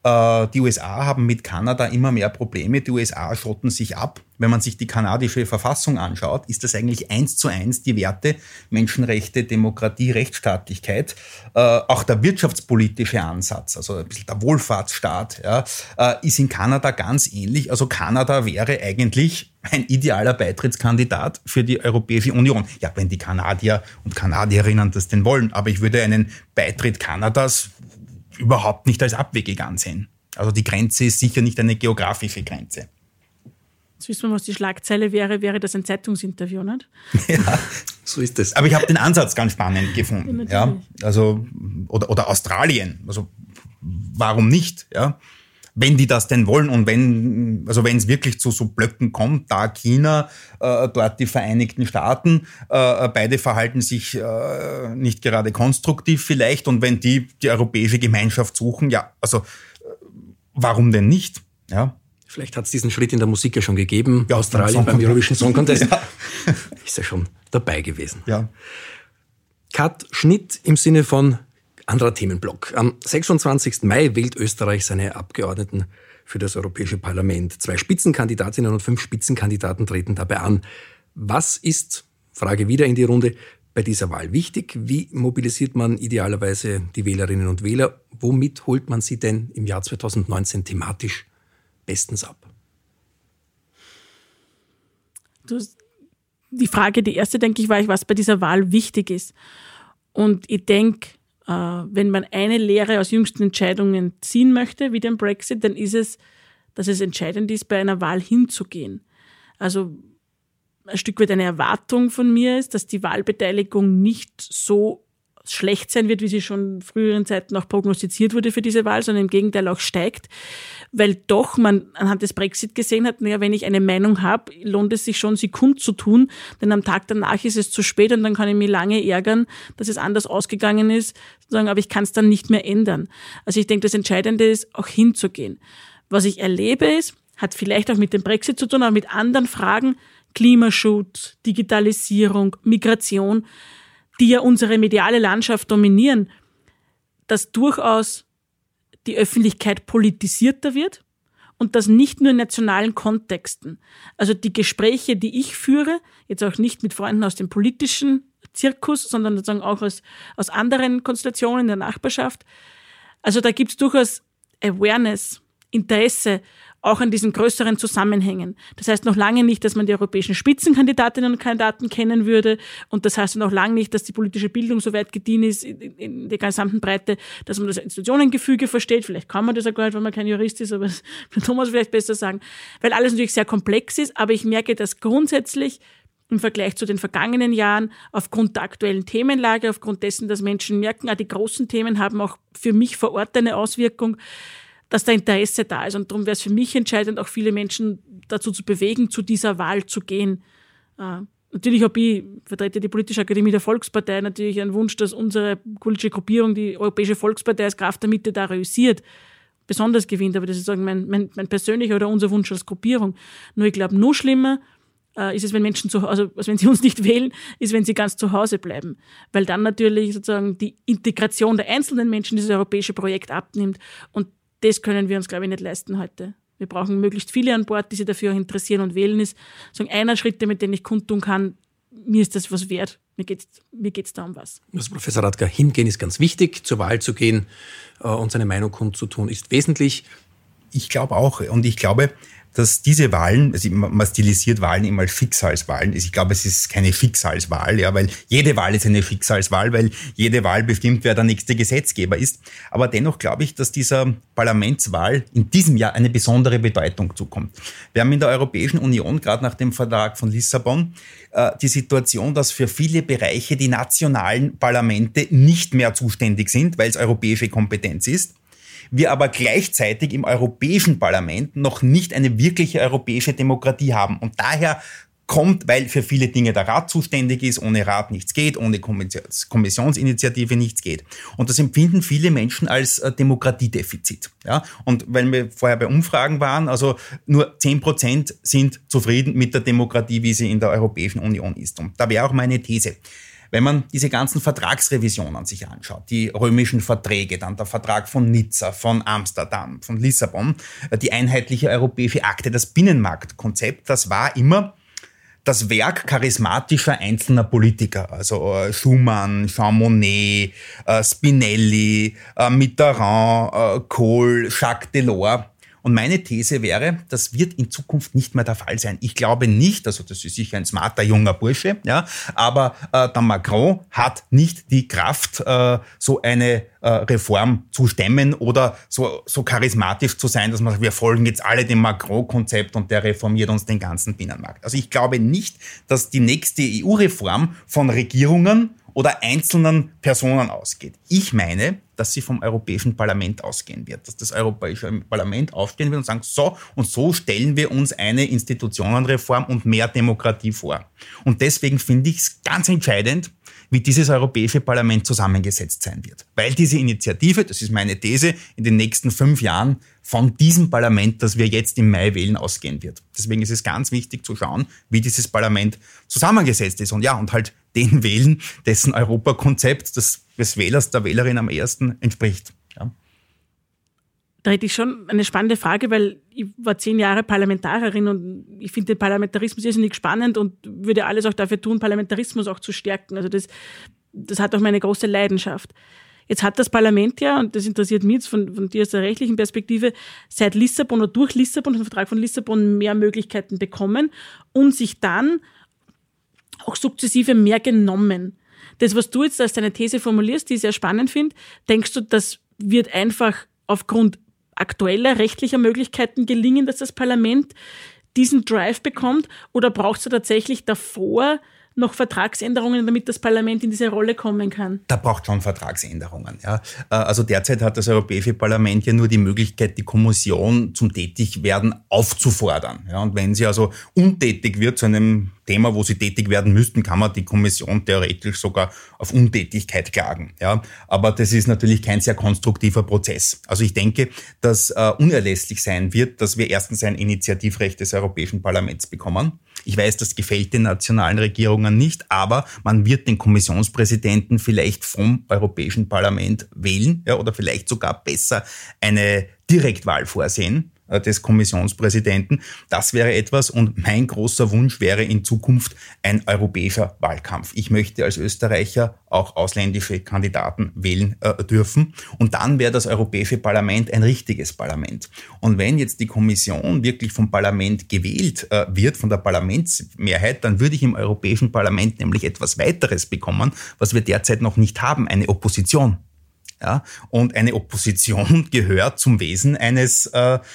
Die USA haben mit Kanada immer mehr Probleme. Die USA schotten sich ab. Wenn man sich die kanadische Verfassung anschaut, ist das eigentlich 1:1 die Werte Menschenrechte, Demokratie, Rechtsstaatlichkeit. Auch der wirtschaftspolitische Ansatz, also ein bisschen der Wohlfahrtsstaat, ja, ist in Kanada ganz ähnlich. Also Kanada wäre eigentlich ein idealer Beitrittskandidat für die Europäische Union. Ja, wenn die Kanadier und Kanadierinnen das denn wollen. Aber ich würde einen Beitritt Kanadas überhaupt nicht als abwegig ansehen. Also die Grenze ist sicher nicht eine geografische Grenze. Jetzt wissen wir, was die Schlagzeile wäre das ein Zeitungsinterview, nicht? Ja, so ist es. Aber ich habe den Ansatz ganz spannend gefunden. Ja, also, oder Australien. Also warum nicht? Ja? Wenn die das denn wollen und wenn es wirklich zu so Blöcken kommt, da China, dort die Vereinigten Staaten, beide verhalten sich nicht gerade konstruktiv vielleicht, und wenn die europäische Gemeinschaft suchen, ja, also warum denn nicht? Ja. Vielleicht hat es diesen Schritt in der Musik ja schon gegeben. Ja, Australien beim Eurovision Song Contest ist ja schon dabei gewesen. Ja. Cut, Schnitt im Sinne von anderer Themenblock. Am 26. Mai wählt Österreich seine Abgeordneten für das Europäische Parlament. 2 Spitzenkandidatinnen und 5 Spitzenkandidaten treten dabei an. Was ist, Frage wieder in die Runde, bei dieser Wahl wichtig? Wie mobilisiert man idealerweise die Wählerinnen und Wähler? Womit holt man sie denn im Jahr 2019 thematisch bestens ab? Die Frage, die erste, denke ich, war, was bei dieser Wahl wichtig ist. Und ich denke, wenn man eine Lehre aus jüngsten Entscheidungen ziehen möchte, wie den Brexit, dann ist es, dass es entscheidend ist, bei einer Wahl hinzugehen. Also ein Stück weit eine Erwartung von mir ist, dass die Wahlbeteiligung nicht so schlecht sein wird, wie sie schon in früheren Zeiten auch prognostiziert wurde für diese Wahl, sondern im Gegenteil auch steigt, weil doch man anhand des Brexit gesehen hat, naja, wenn ich eine Meinung habe, lohnt es sich schon, sie kundzutun, denn am Tag danach ist es zu spät und dann kann ich mich lange ärgern, dass es anders ausgegangen ist, sozusagen, aber ich kann es dann nicht mehr ändern. Also ich denke, das Entscheidende ist, auch hinzugehen. Was ich erlebe ist, hat vielleicht auch mit dem Brexit zu tun, aber mit anderen Fragen, Klimaschutz, Digitalisierung, Migration, die ja unsere mediale Landschaft dominieren, dass durchaus die Öffentlichkeit politisierter wird und das nicht nur in nationalen Kontexten. Also die Gespräche, die ich führe, jetzt auch nicht mit Freunden aus dem politischen Zirkus, sondern sozusagen auch aus anderen Konstellationen in der Nachbarschaft. Also da gibt es durchaus Awareness, Interesse, auch an diesen größeren Zusammenhängen. Das heißt noch lange nicht, dass man die europäischen Spitzenkandidatinnen und Kandidaten kennen würde, und das heißt noch lange nicht, dass die politische Bildung so weit gediehen ist in der gesamten Breite, dass man das Institutionengefüge versteht. Vielleicht kann man das auch gar nicht, wenn man kein Jurist ist, aber das kann Thomas vielleicht besser sagen, weil alles natürlich sehr komplex ist, aber ich merke, dass grundsätzlich im Vergleich zu den vergangenen Jahren aufgrund der aktuellen Themenlage, aufgrund dessen, dass Menschen merken, die großen Themen haben auch für mich vor Ort eine Auswirkung, dass da Interesse da ist. Und darum wäre es für mich entscheidend, auch viele Menschen dazu zu bewegen, zu dieser Wahl zu gehen. Natürlich vertrete die Politische Akademie der Volkspartei natürlich einen Wunsch, dass unsere politische Gruppierung, die Europäische Volkspartei als Kraft der Mitte da reüssiert, besonders gewinnt. Aber das ist mein persönlicher oder unser Wunsch als Gruppierung. Nur ich glaube, noch schlimmer ist es, wenn Menschen also wenn sie uns nicht wählen, ist, wenn sie ganz zu Hause bleiben. Weil dann natürlich sozusagen die Integration der einzelnen Menschen in dieses europäische Projekt abnimmt. Und das können wir uns, glaube ich, nicht leisten heute. Wir brauchen möglichst viele an Bord, die sich dafür auch interessieren, und wählen ist so einer Schritt, mit dem ich kundtun kann, mir ist das was wert, mir geht's da um was. Also Professor Radka, hingehen ist ganz wichtig, zur Wahl zu gehen und seine Meinung kundzutun ist wesentlich. Ich glaube auch, und ich glaube, dass diese Wahlen, also man stilisiert Wahlen immer als Schicksalswahlen. Ich glaube, es ist keine Schicksalswahl, ja, weil jede Wahl ist eine Schicksalswahl, weil jede Wahl bestimmt, wer der nächste Gesetzgeber ist. Aber dennoch glaube ich, dass dieser Parlamentswahl in diesem Jahr eine besondere Bedeutung zukommt. Wir haben in der Europäischen Union, gerade nach dem Vertrag von Lissabon, die Situation, dass für viele Bereiche die nationalen Parlamente nicht mehr zuständig sind, weil es europäische Kompetenz ist. Wir aber gleichzeitig im Europäischen Parlament noch nicht eine wirkliche europäische Demokratie haben. Und daher kommt, weil für viele Dinge der Rat zuständig ist, ohne Rat nichts geht, ohne Kommissionsinitiative nichts geht. Und das empfinden viele Menschen als Demokratiedefizit. Ja? Und weil wir vorher bei Umfragen waren, also nur 10% sind zufrieden mit der Demokratie, wie sie in der Europäischen Union ist. Und da wäre auch meine These. Wenn man diese ganzen Vertragsrevisionen sich anschaut, die römischen Verträge, dann der Vertrag von Nizza, von Amsterdam, von Lissabon, die einheitliche europäische Akte, das Binnenmarktkonzept, das war immer das Werk charismatischer einzelner Politiker, also Schumann, Jean Monnet, Spinelli, Mitterrand, Kohl, Jacques Delors. Und meine These wäre, das wird in Zukunft nicht mehr der Fall sein. Ich glaube nicht, also das ist sicher ein smarter junger Bursche, ja, aber der Macron hat nicht die Kraft, so eine Reform zu stemmen oder so charismatisch zu sein, dass man sagt, wir folgen jetzt alle dem Macron-Konzept und der reformiert uns den ganzen Binnenmarkt. Also ich glaube nicht, dass die nächste EU-Reform von Regierungen oder einzelnen Personen ausgeht. Ich meine, dass sie vom Europäischen Parlament ausgehen wird, dass das Europäische Parlament aufstehen wird und sagen, so stellen wir uns eine Institutionenreform und mehr Demokratie vor. Und deswegen finde ich es ganz entscheidend, wie dieses Europäische Parlament zusammengesetzt sein wird. Weil diese Initiative, das ist meine These, in den nächsten 5 Jahren von diesem Parlament, das wir jetzt im Mai wählen, ausgehen wird. Deswegen ist es ganz wichtig zu schauen, wie dieses Parlament zusammengesetzt ist. Und ja, und halt den wählen, dessen Europakonzept des Wählers, der Wählerin am ehesten entspricht. Ja. Da hätte ich schon eine spannende Frage, weil ich war 10 Jahre Parlamentarierin und ich finde den Parlamentarismus irrsinnig spannend und würde alles auch dafür tun, Parlamentarismus auch zu stärken. Also das hat auch meine große Leidenschaft. Jetzt hat das Parlament ja, und das interessiert mich jetzt von dir aus der rechtlichen Perspektive, seit Lissabon oder durch Lissabon, den Vertrag von Lissabon, mehr Möglichkeiten bekommen und sich dann auch sukzessive mehr genommen. Das, was du jetzt als deine These formulierst, die ich sehr spannend finde, denkst du, das wird einfach aufgrund aktueller rechtlicher Möglichkeiten gelingen, dass das Parlament diesen Drive bekommt? Oder braucht es tatsächlich davor noch Vertragsänderungen, damit das Parlament in diese Rolle kommen kann? Da braucht schon Vertragsänderungen. Ja. Also derzeit hat das Europäische Parlament ja nur die Möglichkeit, die Kommission zum Tätigwerden aufzufordern. Ja. Und wenn sie also untätig wird zu einem Thema, wo sie tätig werden müssten, kann man die Kommission theoretisch sogar auf Untätigkeit klagen. Ja. Aber das ist natürlich kein sehr konstruktiver Prozess. Also ich denke, dass unerlässlich sein wird, dass wir erstens ein Initiativrecht des Europäischen Parlaments bekommen. Ich weiß, das gefällt den nationalen Regierungen nicht, aber man wird den Kommissionspräsidenten vielleicht vom Europäischen Parlament wählen, ja, oder vielleicht sogar besser eine Direktwahl vorsehen des Kommissionspräsidenten. Das wäre etwas und mein großer Wunsch wäre in Zukunft ein europäischer Wahlkampf. Ich möchte als Österreicher auch ausländische Kandidaten wählen dürfen und dann wäre das Europäische Parlament ein richtiges Parlament. Und wenn jetzt die Kommission wirklich vom Parlament gewählt wird, von der Parlamentsmehrheit, dann würde ich im Europäischen Parlament nämlich etwas weiteres bekommen, was wir derzeit noch nicht haben, eine Opposition. Ja, und eine Opposition gehört zum Wesen eines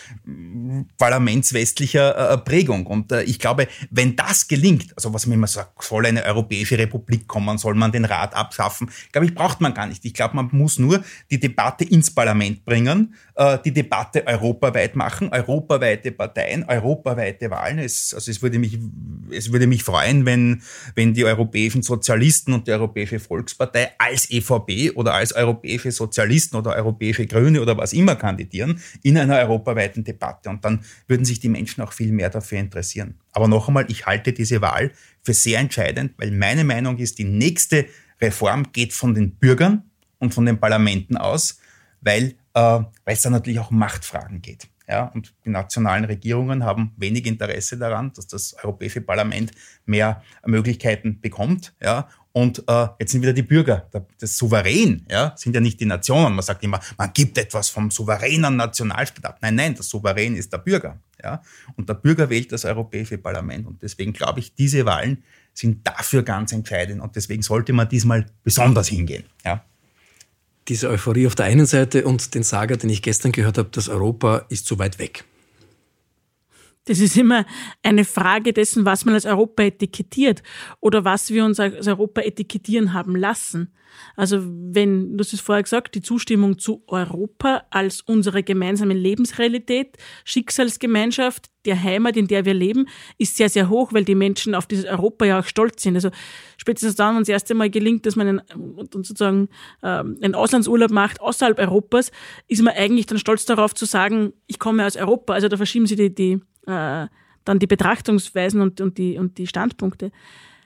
Parlaments westlicher Prägung. Und ich glaube, wenn das gelingt, also was man immer sagt, soll eine europäische Republik kommen, soll man den Rat abschaffen, glaube ich, braucht man gar nicht. Ich glaube, man muss nur die Debatte ins Parlament bringen, die Debatte europaweit machen, europaweite Parteien, europaweite Wahlen. Es würde mich freuen, wenn die europäischen Sozialisten und die Europäische Volkspartei als EVP oder als europäische Sozialisten oder europäische Grüne oder was immer kandidieren in einer europaweiten Debatte. Und dann würden sich die Menschen auch viel mehr dafür interessieren. Aber noch einmal, ich halte diese Wahl für sehr entscheidend, weil meine Meinung ist, die nächste Reform geht von den Bürgern und von den Parlamenten aus, weil es da natürlich auch um Machtfragen geht. Ja, und die nationalen Regierungen haben wenig Interesse daran, dass das Europäische Parlament mehr Möglichkeiten bekommt. Ja, und jetzt sind wieder die Bürger. Das Souverän, ja, sind ja nicht die Nationen. Man sagt immer, man gibt etwas vom souveränen Nationalstaat ab. Nein, das Souverän ist der Bürger. Ja, und der Bürger wählt das Europäische Parlament. Und deswegen glaube ich, diese Wahlen sind dafür ganz entscheidend. Und deswegen sollte man diesmal besonders hingehen. Ja. Diese Euphorie auf der einen Seite und den Saga, den ich gestern gehört habe, dass Europa ist zu weit weg. Das ist immer eine Frage dessen, was man als Europa etikettiert oder was wir uns als Europa etikettieren haben lassen. Also wenn, du hast es vorher gesagt, die Zustimmung zu Europa als unsere gemeinsame Lebensrealität, Schicksalsgemeinschaft, der Heimat, in der wir leben, ist sehr, sehr hoch, weil die Menschen auf dieses Europa ja auch stolz sind. Also spätestens dann, wenn es das erste Mal gelingt, dass man sozusagen einen Auslandsurlaub macht außerhalb Europas, ist man eigentlich dann stolz darauf zu sagen, ich komme aus Europa. Also da verschieben sich dann die Betrachtungsweisen und die Standpunkte.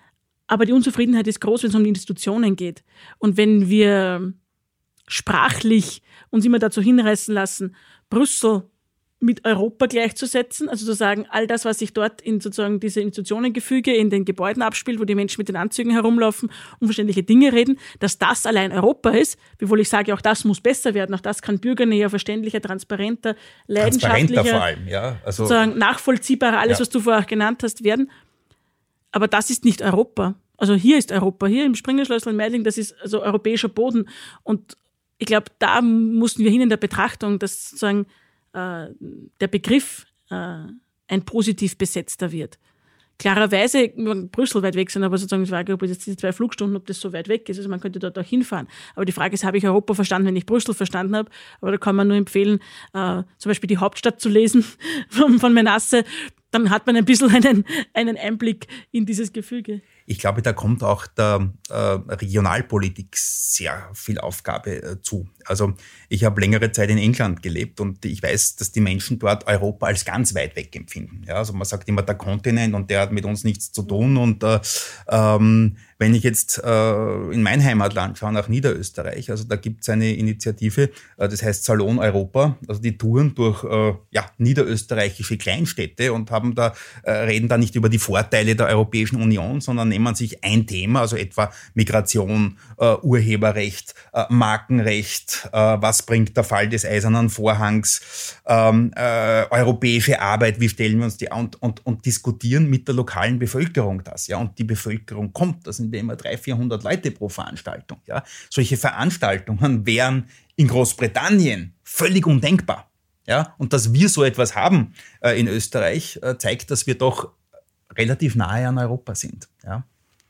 Aber die Unzufriedenheit ist groß, wenn es um die Institutionen geht. Und wenn wir sprachlich uns immer dazu hinreißen lassen, Brüssel mit Europa gleichzusetzen, also zu sagen, all das, was sich dort in sozusagen diese Institutionengefüge in den Gebäuden abspielt, wo die Menschen mit den Anzügen herumlaufen, unverständliche Dinge reden, dass das allein Europa ist, wiewohl ich sage, auch das muss besser werden, auch das kann bürgernäher, verständlicher, transparenter, leidenschaftlicher, vor allem, ja. Also, sozusagen nachvollziehbarer, alles, was du vorher auch genannt hast, werden. Aber das ist nicht Europa. Also hier ist Europa, hier im Springerschlössl in Meidling, das ist also europäischer Boden. Und ich glaube, da mussten wir hin in der Betrachtung, dass sozusagen der Begriff ein positiv besetzter wird. Klarerweise, Brüssel weit weg sein, aber sozusagen die Frage, ob jetzt diese 2 Flugstunden, ob das so weit weg ist, also man könnte dort auch hinfahren. Aber die Frage ist, habe ich Europa verstanden, wenn ich Brüssel verstanden habe? Aber da kann man nur empfehlen, zum Beispiel die Hauptstadt zu lesen von Menasse, dann hat man ein bisschen einen Einblick in dieses Gefüge. Ich glaube, da kommt auch der Regionalpolitik sehr viel Aufgabe zu. Also ich habe längere Zeit in England gelebt und ich weiß, dass die Menschen dort Europa als ganz weit weg empfinden. Ja, also man sagt immer der Kontinent und der hat mit uns nichts zu tun. Und wenn ich jetzt in mein Heimatland schaue, nach Niederösterreich, also da gibt es eine Initiative, das heißt Salon Europa, also die touren durch niederösterreichische Kleinstädte und reden da nicht über die Vorteile der Europäischen Union, sondern nehmen sich ein Thema, also etwa Migration, Urheberrecht, Markenrecht, was bringt der Fall des Eisernen Vorhangs, europäische Arbeit, wie stellen wir uns die an und diskutieren mit der lokalen Bevölkerung das. Ja, und die Bevölkerung kommt, das sind wir immer 300-400 Leute pro Veranstaltung. Ja. Solche Veranstaltungen wären in Großbritannien völlig undenkbar. Ja, und dass wir so etwas haben in Österreich, zeigt, dass wir doch relativ nahe an Europa sind. Ja.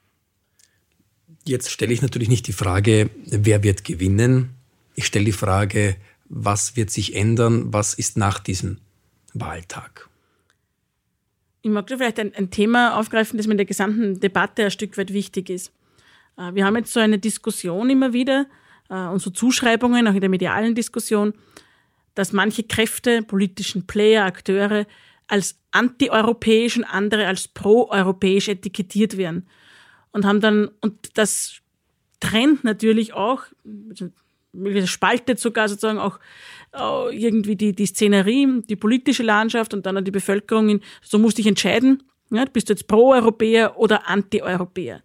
Jetzt stelle ich natürlich nicht die Frage, wer wird gewinnen. Ich stelle die Frage, was wird sich ändern, was ist nach diesem Wahltag? Ich mag da vielleicht ein Thema aufgreifen, das mir in der gesamten Debatte ein Stück weit wichtig ist. Wir haben jetzt so eine Diskussion immer wieder und so Zuschreibungen, auch in der medialen Diskussion, dass manche Kräfte, politischen Player, Akteure als antieuropäisch und andere als proeuropäisch etikettiert werden. Und das trennt natürlich auch, spaltet sogar sozusagen auch irgendwie die Szenerie, die politische Landschaft und dann die Bevölkerung. So musst du dich entscheiden, ja, bist du jetzt Pro-Europäer oder Anti-Europäer.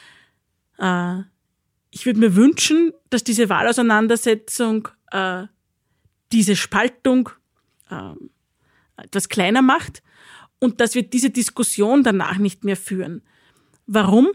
Ich würde mir wünschen, dass diese Wahlauseinandersetzung diese Spaltung etwas kleiner macht und dass wir diese Diskussion danach nicht mehr führen. Warum?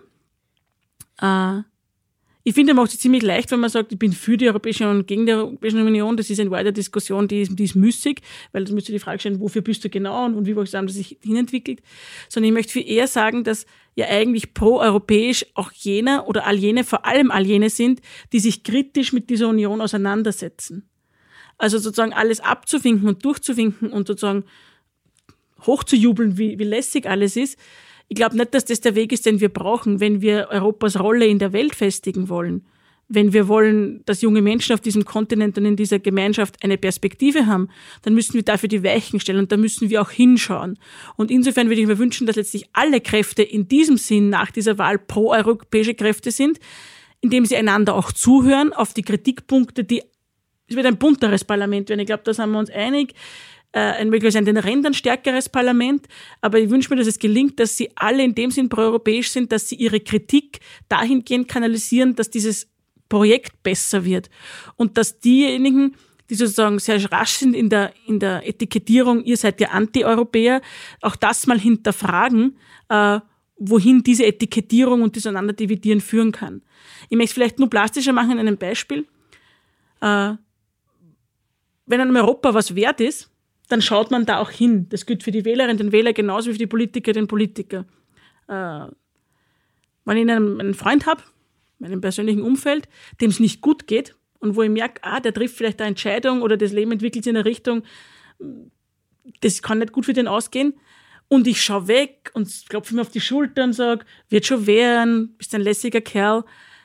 Ich finde, man macht es ziemlich leicht, wenn man sagt, ich bin für die Europäische Union und gegen die Europäische Union. Das ist eine weite Diskussion, die ist müßig, weil das müsste die Frage stellen, wofür bist du genau und wie haben das sich hinentwickelt. Sondern ich möchte viel eher sagen, dass ja eigentlich pro-europäisch auch jener oder vor allem all jene sind, die sich kritisch mit dieser Union auseinandersetzen. Also sozusagen alles abzuwinken und durchzuwinken und sozusagen hochzujubeln, wie lässig alles ist. Ich glaube nicht, dass das der Weg ist, den wir brauchen, wenn wir Europas Rolle in der Welt festigen wollen. Wenn wir wollen, dass junge Menschen auf diesem Kontinent und in dieser Gemeinschaft eine Perspektive haben, dann müssen wir dafür die Weichen stellen und da müssen wir auch hinschauen. Und insofern würde ich mir wünschen, dass letztlich alle Kräfte in diesem Sinn nach dieser Wahl pro-europäische Kräfte sind, indem sie einander auch zuhören auf die Kritikpunkte, es wird ein bunteres Parlament werden. Ich glaube, da sind wir uns einig. Ein möglichst an den Rändern stärkeres Parlament. Aber ich wünsche mir, dass es gelingt, dass sie alle in dem Sinn proeuropäisch sind, dass sie ihre Kritik dahingehend kanalisieren, dass dieses Projekt besser wird. Und dass diejenigen, die sozusagen sehr rasch sind in der Etikettierung, ihr seid ja Anti-Europäer, auch das mal hinterfragen, wohin diese Etikettierung und das Auseinanderdividieren führen kann. Ich möchte es vielleicht nur plastischer machen in einem Beispiel. Wenn einem Europa was wert ist, dann schaut man da auch hin. Das gilt für die Wählerinnen und den Wähler genauso wie für die Politiker den Politiker. Wenn ich einen Freund habe, in meinem persönlichen Umfeld, dem es nicht gut geht und wo ich merke, der trifft vielleicht eine Entscheidung oder das Leben entwickelt sich in eine Richtung, das kann nicht gut für den ausgehen. Und ich schaue weg und klopfe mir auf die Schulter und sage, wird schon werden, bist ein lässiger Kerl.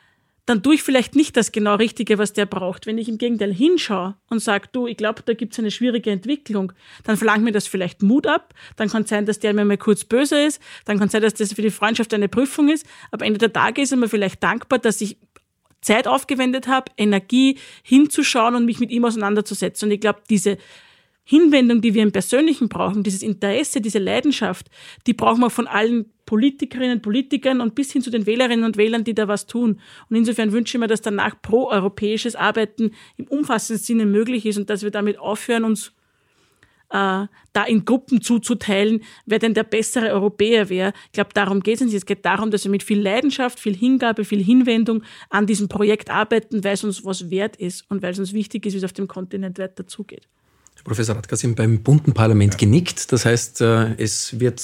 dann tue ich vielleicht nicht das genau Richtige, was der braucht. Wenn ich im Gegenteil hinschaue und sage, du, ich glaube, da gibt es eine schwierige Entwicklung, dann verlangt mir das vielleicht Mut ab, dann kann es sein, dass der mir mal kurz böse ist, dann kann es sein, dass das für die Freundschaft eine Prüfung ist, aber am Ende der Tage ist er mir vielleicht dankbar, dass ich Zeit aufgewendet habe, Energie hinzuschauen und mich mit ihm auseinanderzusetzen. Und ich glaube, diese Hinwendung, die wir im Persönlichen brauchen, dieses Interesse, diese Leidenschaft, die brauchen wir von allen Politikerinnen, Politikern und bis hin zu den Wählerinnen und Wählern, die da was tun. Und insofern wünsche ich mir, dass danach pro-europäisches Arbeiten im umfassenden Sinne möglich ist und dass wir damit aufhören, uns da in Gruppen zuzuteilen, wer denn der bessere Europäer wäre. Ich glaube, darum geht es nicht. Es geht darum, dass wir mit viel Leidenschaft, viel Hingabe, viel Hinwendung an diesem Projekt arbeiten, weil es uns was wert ist und weil es uns wichtig ist, wie es auf dem Kontinent weiter zugeht. Herr Professor Radka, Sie haben beim bunten Parlament genickt. Das heißt, es wird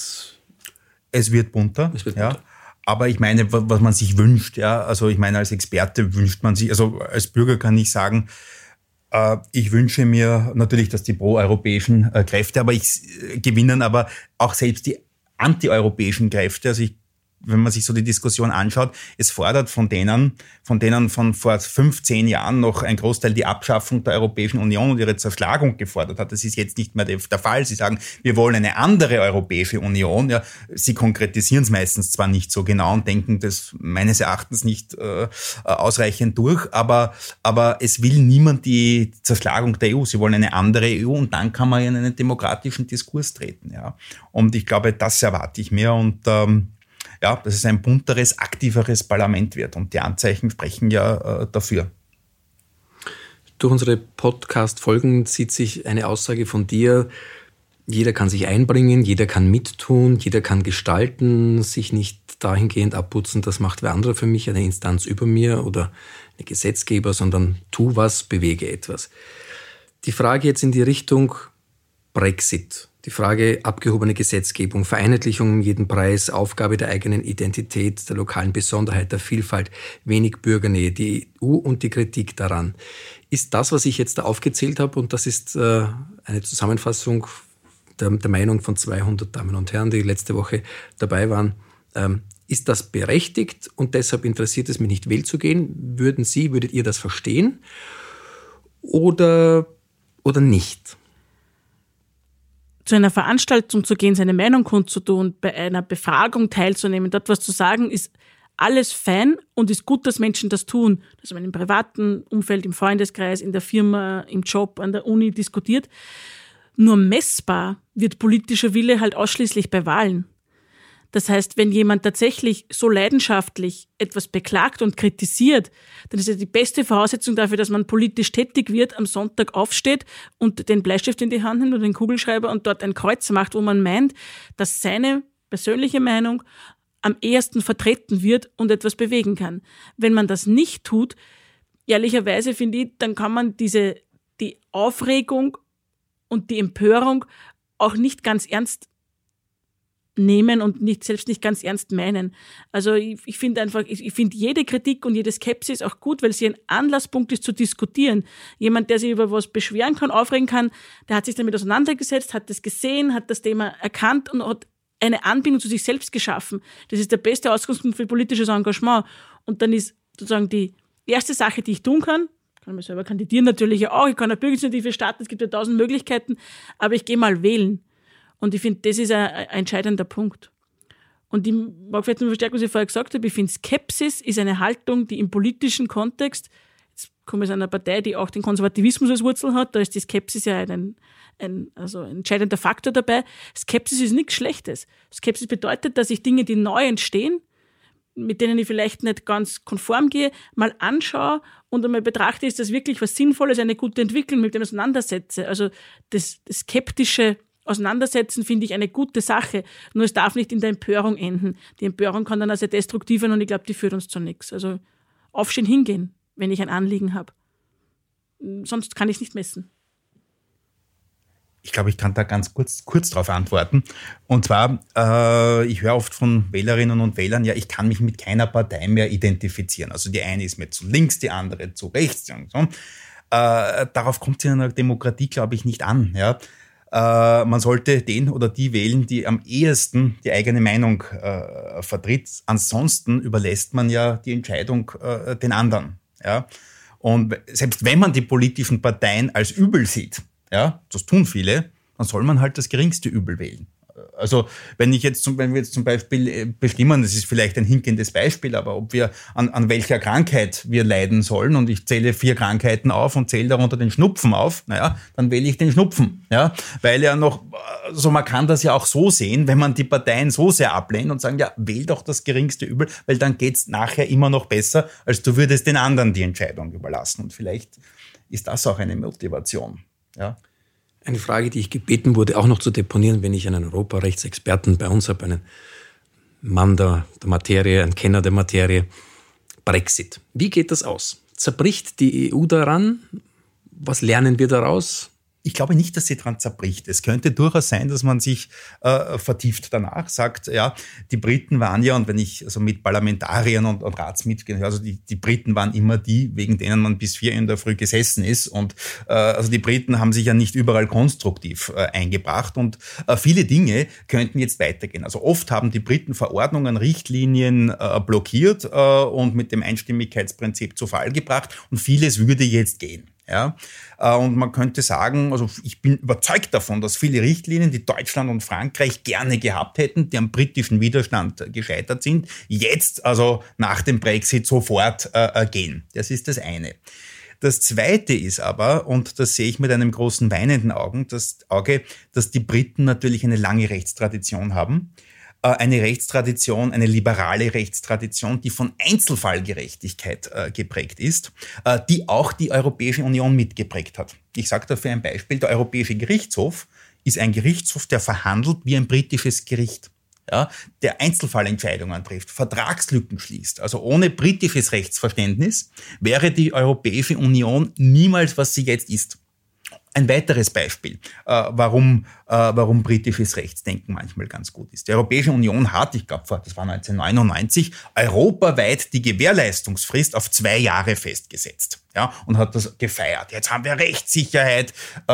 bunter. Ja. Aber ich meine, was man sich wünscht, ja, also ich meine, als Experte wünscht man sich, also als Bürger kann ich sagen, ich wünsche mir natürlich, dass die pro-europäischen Kräfte gewinnen, aber auch selbst die anti-europäischen Kräfte, also wenn man sich so die Diskussion anschaut, es fordert von denen von vor 15 Jahren noch ein Großteil die Abschaffung der Europäischen Union und ihre Zerschlagung gefordert hat. Das ist jetzt nicht mehr der Fall. Sie sagen, wir wollen eine andere Europäische Union. Ja, sie konkretisieren es meistens zwar nicht so genau und denken das meines Erachtens nicht ausreichend durch, aber es will niemand die Zerschlagung der EU. Sie wollen eine andere EU und dann kann man in einen demokratischen Diskurs treten. Ja. Und ich glaube, das erwarte ich mir und dass es ein bunteres, aktiveres Parlament wird. Und die Anzeichen sprechen ja dafür. Durch unsere Podcast-Folgen zieht sich eine Aussage von dir, jeder kann sich einbringen, jeder kann mittun, jeder kann gestalten, sich nicht dahingehend abputzen, das macht wer andere für mich, eine Instanz über mir oder ein Gesetzgeber, sondern tu was, bewege etwas. Die Frage jetzt in die Richtung Brexit. Die Frage abgehobene Gesetzgebung, Vereinheitlichung um jeden Preis, Aufgabe der eigenen Identität, der lokalen Besonderheit, der Vielfalt, wenig Bürgernähe, die EU und die Kritik daran. Ist das, was ich jetzt da aufgezählt habe, und das ist eine Zusammenfassung der Meinung von 200 Damen und Herren, die letzte Woche dabei waren, ist das berechtigt und deshalb interessiert es mich nicht, wählen zu gehen? Würdet ihr das verstehen oder nicht? Zu einer Veranstaltung zu gehen, seine Meinung kundzutun, bei einer Befragung teilzunehmen, dort was zu sagen, ist alles fein und ist gut, dass Menschen das tun. Dass man im privaten Umfeld, im Freundeskreis, in der Firma, im Job, an der Uni diskutiert. Nur messbar wird politischer Wille halt ausschließlich bei Wahlen. Das heißt, wenn jemand tatsächlich so leidenschaftlich etwas beklagt und kritisiert, dann ist ja die beste Voraussetzung dafür, dass man politisch tätig wird, am Sonntag aufsteht und den Bleistift in die Hand nimmt oder den Kugelschreiber und dort ein Kreuz macht, wo man meint, dass seine persönliche Meinung am ehesten vertreten wird und etwas bewegen kann. Wenn man das nicht tut, ehrlicherweise finde ich, dann kann man die Aufregung und die Empörung auch nicht ganz ernst nehmen und selbst nicht ganz ernst meinen. Also ich finde jede Kritik und jede Skepsis auch gut, weil sie ein Anlasspunkt ist zu diskutieren. Jemand, der sich über was beschweren kann, aufregen kann, der hat sich damit auseinandergesetzt, hat das gesehen, hat das Thema erkannt und hat eine Anbindung zu sich selbst geschaffen. Das ist der beste Ausgangspunkt für politisches Engagement. Und dann ist sozusagen die erste Sache, die ich tun kann mir selber kandidieren natürlich auch, ich kann eine Bürgerinitiative starten, es gibt ja 1000 Möglichkeiten, aber ich gehe mal wählen. Und ich finde, das ist ein entscheidender Punkt. Und ich mag vielleicht nur verstärken, was ich vorher gesagt habe, ich finde, Skepsis ist eine Haltung, die im politischen Kontext, jetzt komme ich aus einer Partei, die auch den Konservativismus als Wurzel hat, da ist die Skepsis ja ein entscheidender Faktor dabei. Skepsis ist nichts Schlechtes. Skepsis bedeutet, dass ich Dinge, die neu entstehen, mit denen ich vielleicht nicht ganz konform gehe, mal anschaue und einmal betrachte, ist das wirklich was Sinnvolles, eine gute Entwicklung, mit dem ich auseinandersetze. Also das skeptische Auseinandersetzen finde ich eine gute Sache, nur es darf nicht in der Empörung enden. Die Empörung kann dann also destruktiv werden und ich glaube, die führt uns zu nichts. Also aufstehen, hingehen, wenn ich ein Anliegen habe. Sonst kann ich es nicht messen. Ich glaube, ich kann da ganz kurz darauf antworten. Und zwar, ich höre oft von Wählerinnen und Wählern, ja, ich kann mich mit keiner Partei mehr identifizieren. Also die eine ist mir zu links, die andere zu rechts. Und so. Darauf kommt es in einer Demokratie, glaube ich, nicht an. Ja. man sollte den oder die wählen, die am ehesten die eigene Meinung vertritt. Ansonsten überlässt man ja die Entscheidung den anderen. Ja? Und selbst wenn man die politischen Parteien als übel sieht, ja, das tun viele, dann soll man halt das geringste Übel wählen. Also wenn wir jetzt zum Beispiel bestimmen, das ist vielleicht ein hinkendes Beispiel, aber ob wir an welcher Krankheit wir leiden sollen und ich zähle 4 Krankheiten auf und zähle darunter den Schnupfen auf, dann wähle ich den Schnupfen. Ja, weil ja noch, also man kann das ja auch so sehen, wenn man die Parteien so sehr ablehnt und sagen, ja, wähl doch das geringste Übel, weil dann geht's nachher immer noch besser, als du würdest den anderen die Entscheidung überlassen. Und vielleicht ist das auch eine Motivation. Ja. Eine Frage, die ich gebeten wurde, auch noch zu deponieren, wenn ich einen Europarechtsexperten bei uns habe, einen Mann der Materie, einen Kenner der Materie. Brexit. Wie geht das aus? Zerbricht die EU daran? Was lernen wir daraus? Ich glaube nicht, dass sie daran zerbricht. Es könnte durchaus sein, dass man sich vertieft danach sagt, ja, die Briten waren ja, und wenn ich also mit Parlamentariern und Ratsmitgliedern, also die Briten waren immer die, wegen denen man bis 4 in der Früh gesessen ist. Und also die Briten haben sich ja nicht überall konstruktiv eingebracht. Und viele Dinge könnten jetzt weitergehen. Also oft haben die Briten Verordnungen, Richtlinien blockiert und mit dem Einstimmigkeitsprinzip zu Fall gebracht. Und vieles würde jetzt gehen. Ja, und man könnte sagen, also ich bin überzeugt davon, dass viele Richtlinien, die Deutschland und Frankreich gerne gehabt hätten, die am britischen Widerstand gescheitert sind, jetzt also nach dem Brexit sofort gehen. Das ist das eine. Das Zweite ist aber, und das sehe ich mit einem großen weinenden Auge, dass die Briten natürlich eine lange Rechtstradition haben. Eine Rechtstradition, eine liberale Rechtstradition, die von Einzelfallgerechtigkeit geprägt ist, die auch die Europäische Union mitgeprägt hat. Ich sage dafür ein Beispiel. Der Europäische Gerichtshof ist ein Gerichtshof, der verhandelt wie ein britisches Gericht. Ja, der Einzelfallentscheidungen trifft, Vertragslücken schließt. Also ohne britisches Rechtsverständnis wäre die Europäische Union niemals, was sie jetzt ist. Ein weiteres Beispiel, warum britisches Rechtsdenken manchmal ganz gut ist. Die Europäische Union hat, ich glaube, das war 1999, europaweit die Gewährleistungsfrist auf 2 Jahre festgesetzt. Ja, und hat das gefeiert. Jetzt haben wir Rechtssicherheit,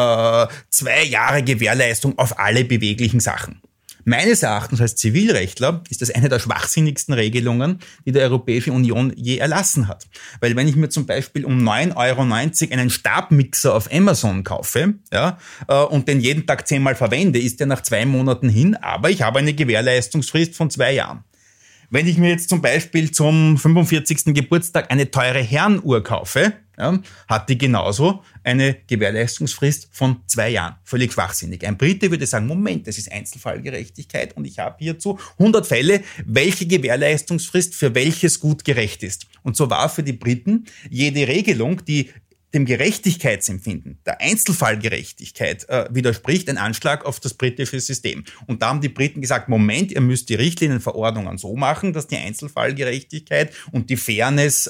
2 Jahre Gewährleistung auf alle beweglichen Sachen. Meines Erachtens als Zivilrechtler ist das eine der schwachsinnigsten Regelungen, die die Europäische Union je erlassen hat. Weil wenn ich mir zum Beispiel um 9,90 € einen Stabmixer auf Amazon kaufe, ja, und den jeden Tag 10-mal verwende, ist der nach 2 Monaten hin, aber ich habe eine Gewährleistungsfrist von 2 Jahren. Wenn ich mir jetzt zum Beispiel zum 45. Geburtstag eine teure Herrenuhr kaufe, ja, hat die genauso eine Gewährleistungsfrist von 2 Jahren. Völlig schwachsinnig. Ein Brite würde sagen, Moment, das ist Einzelfallgerechtigkeit und ich habe hierzu 100 Fälle, welche Gewährleistungsfrist für welches Gut gerecht ist. Und so war für die Briten jede Regelung, die dem Gerechtigkeitsempfinden, der Einzelfallgerechtigkeit widerspricht, ein Anschlag auf das britische System. Und da haben die Briten gesagt, Moment, ihr müsst die Richtlinienverordnungen so machen, dass die Einzelfallgerechtigkeit und die Fairness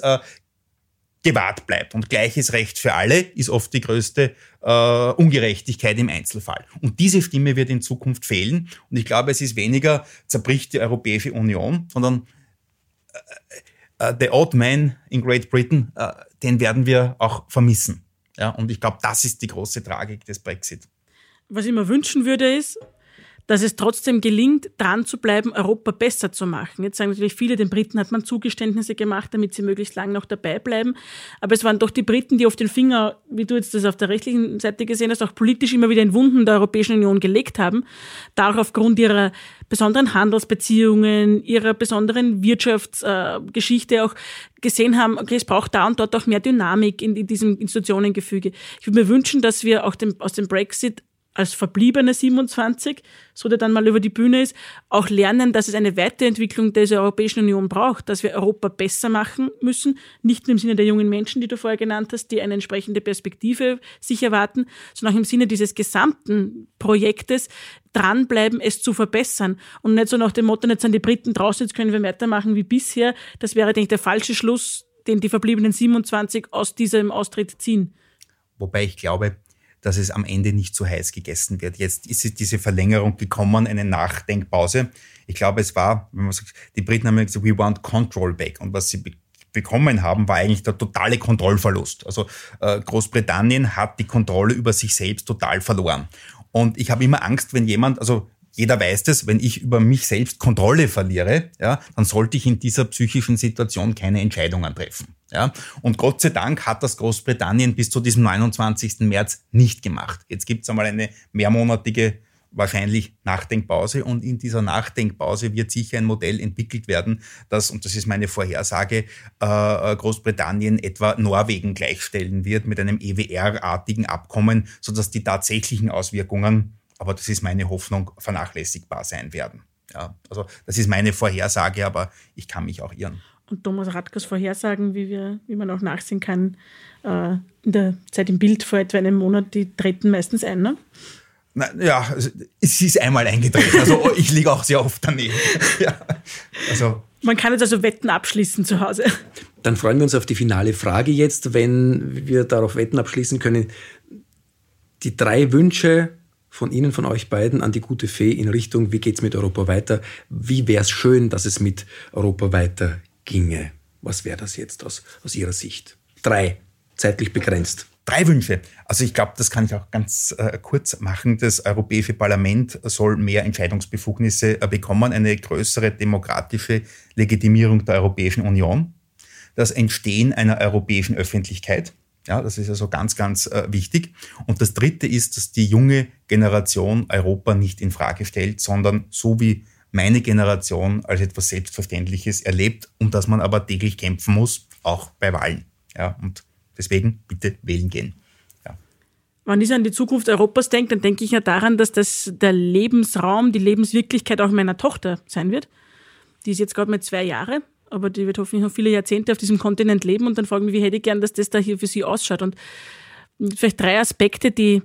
gewahrt bleibt. Und gleiches Recht für alle ist oft die größte Ungerechtigkeit im Einzelfall. Und diese Stimme wird in Zukunft fehlen. Und ich glaube, es ist weniger zerbricht die Europäische Union, sondern the old man in Great Britain, den werden wir auch vermissen. Ja, und ich glaube, das ist die große Tragik des Brexit. Was ich mir wünschen würde, ist, dass es trotzdem gelingt, dran zu bleiben, Europa besser zu machen. Jetzt sagen natürlich viele, den Briten hat man Zugeständnisse gemacht, damit sie möglichst lang noch dabei bleiben. Aber es waren doch die Briten, die auf den Finger, wie du jetzt das auf der rechtlichen Seite gesehen hast, auch politisch immer wieder in Wunden der Europäischen Union gelegt haben. Da auch aufgrund ihrer besonderen Handelsbeziehungen, ihrer besonderen Wirtschaftsgeschichte auch gesehen haben, okay, es braucht da und dort auch mehr Dynamik in diesem Institutionengefüge. Ich würde mir wünschen, dass wir auch aus dem Brexit als verbliebene 27, so der dann mal über die Bühne ist, auch lernen, dass es eine Weiterentwicklung der Europäischen Union braucht, dass wir Europa besser machen müssen, nicht nur im Sinne der jungen Menschen, die du vorher genannt hast, die eine entsprechende Perspektive sich erwarten, sondern auch im Sinne dieses gesamten Projektes dranbleiben, es zu verbessern und nicht so nach dem Motto, jetzt sind die Briten draußen, jetzt können wir weitermachen wie bisher. Das wäre, denke ich, der falsche Schluss, den die verbliebenen 27 aus diesem Austritt ziehen. Wobei ich glaube, dass es am Ende nicht so heiß gegessen wird. Jetzt ist diese Verlängerung gekommen, eine Nachdenkpause. Ich glaube, es war, wenn man sagt, die Briten haben gesagt, we want control back. Und was sie bekommen haben, war eigentlich der totale Kontrollverlust. Also Großbritannien hat die Kontrolle über sich selbst total verloren. Und ich habe immer Angst, wenn jemand, also jeder weiß das, wenn ich über mich selbst Kontrolle verliere, ja, dann sollte ich in dieser psychischen Situation keine Entscheidungen treffen. Ja. Und Gott sei Dank hat das Großbritannien bis zu diesem 29. März nicht gemacht. Jetzt gibt es einmal eine mehrmonatige, wahrscheinlich Nachdenkpause, und in dieser Nachdenkpause wird sicher ein Modell entwickelt werden, das, und das ist meine Vorhersage, Großbritannien etwa Norwegen gleichstellen wird mit einem EWR-artigen Abkommen, sodass die tatsächlichen Auswirkungen, aber das ist meine Hoffnung, vernachlässigbar sein werden. Ja, also das ist meine Vorhersage, aber ich kann mich auch irren. Und Thomas Radkers Vorhersagen, wie man auch nachsehen kann, in der Zeit im Bild vor etwa einem Monat, die treten meistens ein, ne? Ja, es ist einmal eingetreten. Also ich liege auch sehr oft daneben. Ja, also. Man kann jetzt also Wetten abschließen zu Hause. Dann freuen wir uns auf die finale Frage jetzt, wenn wir darauf Wetten abschließen können. Die 3 Wünsche von Ihnen, von euch beiden an die gute Fee in Richtung, wie geht's mit Europa weiter? Wie wäre es schön, dass es mit Europa weiter ginge? Was wäre das jetzt aus Ihrer Sicht? 3, zeitlich begrenzt. 3 Wünsche. Also ich glaube, das kann ich auch ganz kurz machen. Das Europäische Parlament soll mehr Entscheidungsbefugnisse bekommen, eine größere demokratische Legitimierung der Europäischen Union, das Entstehen einer europäischen Öffentlichkeit. Ja, das ist also ganz, ganz wichtig. Und das 3. ist, dass die junge Generation Europa nicht in Frage stellt, sondern so wie meine Generation als etwas Selbstverständliches erlebt, um das man aber täglich kämpfen muss, auch bei Wahlen. Ja, und deswegen bitte wählen gehen. Ja. Wenn ich an die Zukunft Europas denke, dann denke ich ja daran, dass das der Lebensraum, die Lebenswirklichkeit auch meiner Tochter sein wird. Die ist jetzt gerade mal 2 Jahre, aber die wird hoffentlich noch viele Jahrzehnte auf diesem Kontinent leben, und dann fragen wir, wie hätte ich gern, dass das da hier für sie ausschaut. Und vielleicht 3 Aspekte, die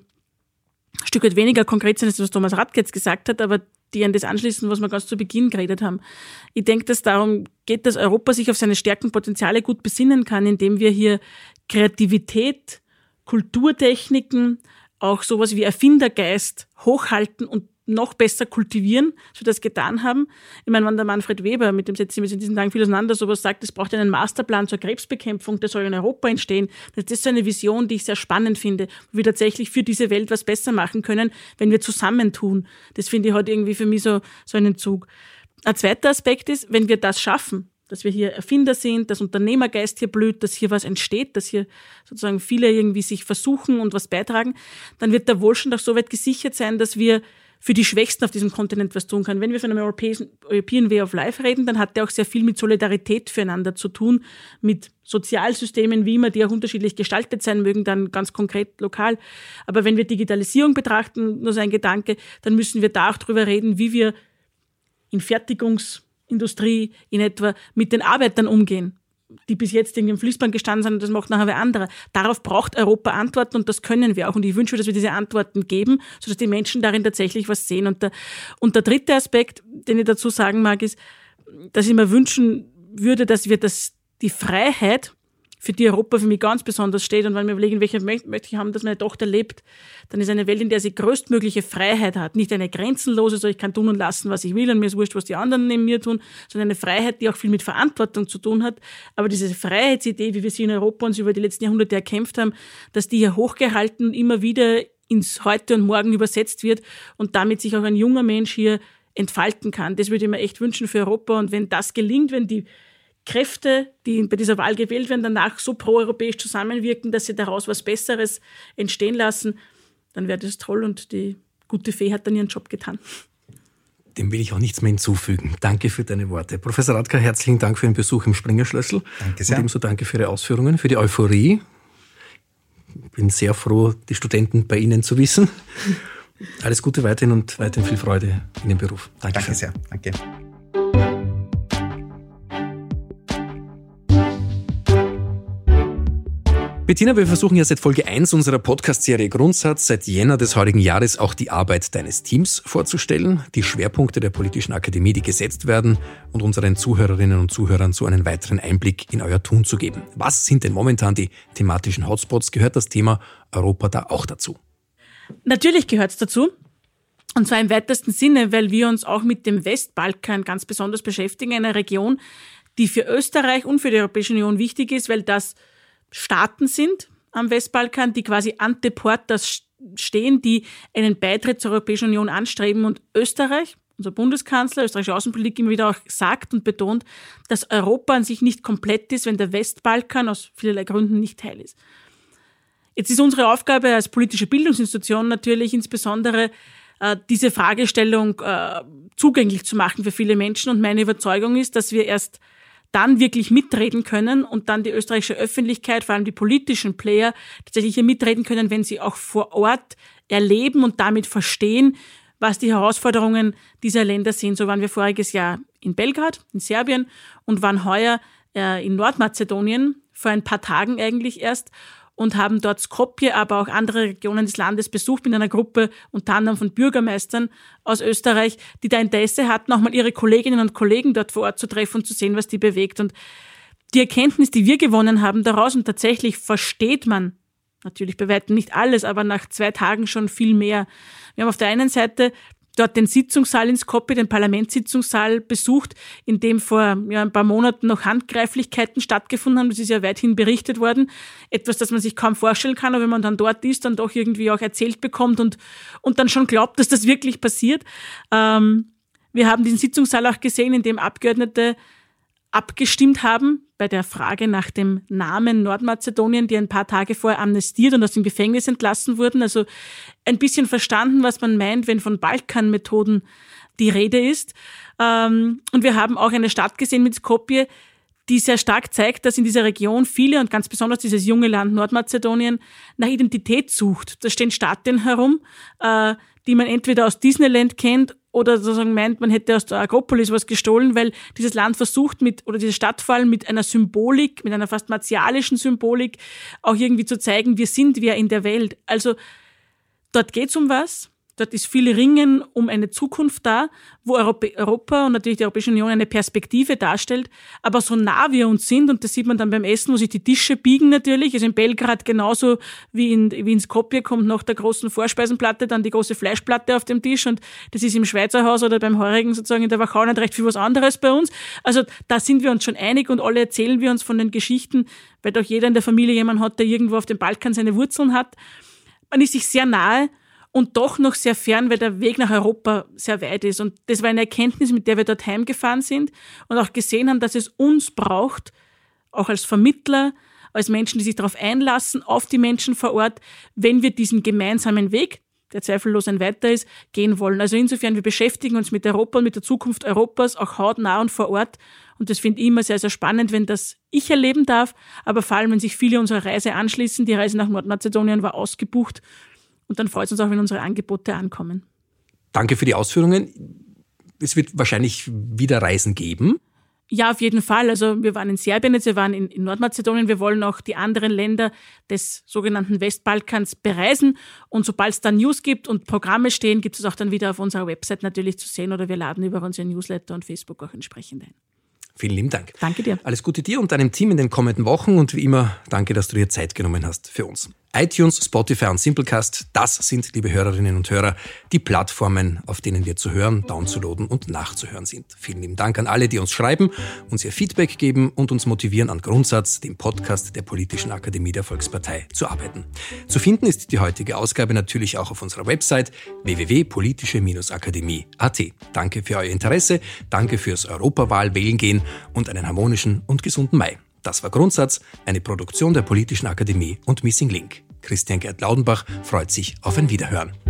ein Stück weit weniger konkret sind, als was Thomas Radke jetzt gesagt hat, aber die an das anschließen, was wir ganz zu Beginn geredet haben. Ich denke, dass es darum geht, dass Europa sich auf seine Stärkenpotenziale gut besinnen kann, indem wir hier Kreativität, Kulturtechniken, auch sowas wie Erfindergeist hochhalten und noch besser kultivieren, als wir das getan haben. Ich meine, wenn der Manfred Weber, mit dem setzen wir uns in diesen Tagen viel auseinander, sowas sagt, es braucht einen Masterplan zur Krebsbekämpfung, der soll in Europa entstehen. Das ist so eine Vision, die ich sehr spannend finde, wo wir tatsächlich für diese Welt was besser machen können, wenn wir zusammentun. Das finde ich halt irgendwie für mich so einen Zug. Ein zweiter Aspekt ist, wenn wir das schaffen, dass wir hier Erfinder sind, dass Unternehmergeist hier blüht, dass hier was entsteht, dass hier sozusagen viele irgendwie sich versuchen und was beitragen, dann wird der Wohlstand auch so weit gesichert sein, dass wir für die Schwächsten auf diesem Kontinent was tun können. Wenn wir von einem European Way of Life reden, dann hat der auch sehr viel mit Solidarität füreinander zu tun, mit Sozialsystemen, wie immer die auch unterschiedlich gestaltet sein mögen, dann ganz konkret lokal. Aber wenn wir Digitalisierung betrachten, nur so ein Gedanke, dann müssen wir da auch drüber reden, wie wir in Fertigungsindustrie in etwa mit den Arbeitern umgehen, die bis jetzt irgendwie im Fließband gestanden sind, und das macht nachher wer anderer. Darauf braucht Europa Antworten, und das können wir auch. Und ich wünsche mir, dass wir diese Antworten geben, sodass die Menschen darin tatsächlich was sehen. Und der 3. Aspekt, den ich dazu sagen mag, ist, dass ich mir wünschen würde, dass wir die Freiheit, für die Europa für mich ganz besonders steht, und wenn wir überlegen, welche möchte ich haben, dass meine Tochter lebt, dann ist eine Welt, in der sie größtmögliche Freiheit hat. Nicht eine grenzenlose, so ich kann tun und lassen, was ich will, und mir ist wurscht, was die anderen neben mir tun, sondern eine Freiheit, die auch viel mit Verantwortung zu tun hat. Aber diese Freiheitsidee, wie wir sie in Europa uns über die letzten Jahrhunderte erkämpft haben, dass die hier hochgehalten immer wieder ins Heute und Morgen übersetzt wird und damit sich auch ein junger Mensch hier entfalten kann. Das würde ich mir echt wünschen für Europa. Und wenn das gelingt, wenn die Kräfte, die bei dieser Wahl gewählt werden, danach so proeuropäisch zusammenwirken, dass sie daraus was Besseres entstehen lassen, dann wäre das toll, und die gute Fee hat dann ihren Job getan. Dem will ich auch nichts mehr hinzufügen. Danke für deine Worte. Professor Radker, herzlichen Dank für den Besuch im Springerschlössl. Danke sehr. Und ebenso danke für Ihre Ausführungen, für die Euphorie. Ich bin sehr froh, die Studenten bei Ihnen zu wissen. Alles Gute weiterhin und weiterhin viel Freude in dem Beruf. Danke sehr. Danke. Bettina, wir versuchen ja seit Folge 1 unserer Podcast-Serie Grundsatz seit Jänner des heurigen Jahres auch die Arbeit deines Teams vorzustellen, die Schwerpunkte der Politischen Akademie, die gesetzt werden, und unseren Zuhörerinnen und Zuhörern so einen weiteren Einblick in euer Tun zu geben. Was sind denn momentan die thematischen Hotspots? Gehört das Thema Europa da auch dazu? Natürlich gehört es dazu. Und zwar im weitesten Sinne, weil wir uns auch mit dem Westbalkan ganz besonders beschäftigen, einer Region, die für Österreich und für die Europäische Union wichtig ist, weil das Staaten sind am Westbalkan, die quasi ante portas stehen, die einen Beitritt zur Europäischen Union anstreben. Und Österreich, unser Bundeskanzler, österreichische Außenpolitik immer wieder auch sagt und betont, dass Europa an sich nicht komplett ist, wenn der Westbalkan aus vielerlei Gründen nicht Teil ist. Jetzt ist unsere Aufgabe als politische Bildungsinstitution natürlich insbesondere, diese Fragestellung zugänglich zu machen für viele Menschen. Und meine Überzeugung ist, dass wir erst dann wirklich mitreden können und dann die österreichische Öffentlichkeit, vor allem die politischen Player, tatsächlich hier mitreden können, wenn sie auch vor Ort erleben und damit verstehen, was die Herausforderungen dieser Länder sind. So waren wir voriges Jahr in Belgrad, in Serbien, und waren heuer in Nordmazedonien, vor ein paar Tagen eigentlich erst, und haben dort Skopje, aber auch andere Regionen des Landes besucht mit einer Gruppe unter anderem von Bürgermeistern aus Österreich, die da Interesse hatten, auch mal ihre Kolleginnen und Kollegen dort vor Ort zu treffen und zu sehen, was die bewegt. Und die Erkenntnis, die wir gewonnen haben daraus, und tatsächlich versteht man natürlich bei weitem nicht alles, aber nach 2 Tagen schon viel mehr. Wir haben auf der einen Seite dort den Sitzungssaal in Skopje, den Parlamentssitzungssaal besucht, in dem vor ein paar Monaten noch Handgreiflichkeiten stattgefunden haben. Das ist ja weithin berichtet worden. Etwas, das man sich kaum vorstellen kann, aber wenn man dann dort ist, dann doch irgendwie auch erzählt bekommt und dann schon glaubt, dass das wirklich passiert. Wir haben diesen Sitzungssaal auch gesehen, in dem Abgeordnete abgestimmt haben bei der Frage nach dem Namen Nordmazedonien, die ein paar Tage vorher amnestiert und aus dem Gefängnis entlassen wurden. Also ein bisschen verstanden, was man meint, wenn von Balkanmethoden die Rede ist. Und wir haben auch eine Stadt gesehen mit Skopje, die sehr stark zeigt, dass in dieser Region viele und ganz besonders dieses junge Land Nordmazedonien nach Identität sucht. Da stehen Statuen herum, die man entweder aus Disneyland kennt oder sozusagen meint, man hätte aus der Akropolis was gestohlen, weil dieses Land versucht diese Stadt vor allem mit einer Symbolik, mit einer fast martialischen Symbolik auch irgendwie zu zeigen, wir sind wer in der Welt. Also dort geht's um was. Dort ist viel Ringen um eine Zukunft da, wo Europa und natürlich die Europäische Union eine Perspektive darstellt. Aber so nah wir uns sind, und das sieht man dann beim Essen, wo sich die Tische biegen natürlich, also in Belgrad genauso wie in Skopje kommt nach der großen Vorspeisenplatte dann die große Fleischplatte auf dem Tisch, und das ist im Schweizer Haus oder beim Heurigen sozusagen in der Wachau nicht recht viel was anderes bei uns. Also da sind wir uns schon einig und alle erzählen wir uns von den Geschichten, weil doch jeder in der Familie jemanden hat, der irgendwo auf dem Balkan seine Wurzeln hat. Man ist sich sehr nahe und doch noch sehr fern, weil der Weg nach Europa sehr weit ist. Und das war eine Erkenntnis, mit der wir dort heimgefahren sind und auch gesehen haben, dass es uns braucht, auch als Vermittler, als Menschen, die sich darauf einlassen, auf die Menschen vor Ort, wenn wir diesen gemeinsamen Weg, der zweifellos ein weiter ist, gehen wollen. Also insofern, wir beschäftigen uns mit Europa und mit der Zukunft Europas auch hautnah und vor Ort. Und das finde ich immer sehr, sehr spannend, wenn das ich erleben darf, aber vor allem, wenn sich viele unserer Reise anschließen. Die Reise nach Nordmazedonien war ausgebucht. Und dann freut es uns auch, wenn unsere Angebote ankommen. Danke für die Ausführungen. Es wird wahrscheinlich wieder Reisen geben. Ja, auf jeden Fall. Also wir waren in Serbien jetzt, wir waren in Nordmazedonien. Wir wollen auch die anderen Länder des sogenannten Westbalkans bereisen. Und sobald es dann News gibt und Programme stehen, gibt es auch dann wieder auf unserer Website natürlich zu sehen, oder wir laden über unsere Newsletter und Facebook auch entsprechend ein. Vielen lieben Dank. Danke dir. Alles Gute dir und deinem Team in den kommenden Wochen, und wie immer, danke, dass du dir Zeit genommen hast für uns. iTunes, Spotify und Simplecast, das sind, liebe Hörerinnen und Hörer, die Plattformen, auf denen wir zu hören, downzuladen und nachzuhören sind. Vielen lieben Dank an alle, die uns schreiben, uns ihr Feedback geben und uns motivieren, an Grundsatz, dem Podcast der Politischen Akademie der Volkspartei, zu arbeiten. Zu finden ist die heutige Ausgabe natürlich auch auf unserer Website www.politische-akademie.at. Danke für euer Interesse, danke fürs Europawahl-Wählen gehen und einen harmonischen und gesunden Mai. Das war Grundsatz, eine Produktion der Politischen Akademie und Missing Link. Christian Gerd Laudenbach freut sich auf ein Wiederhören.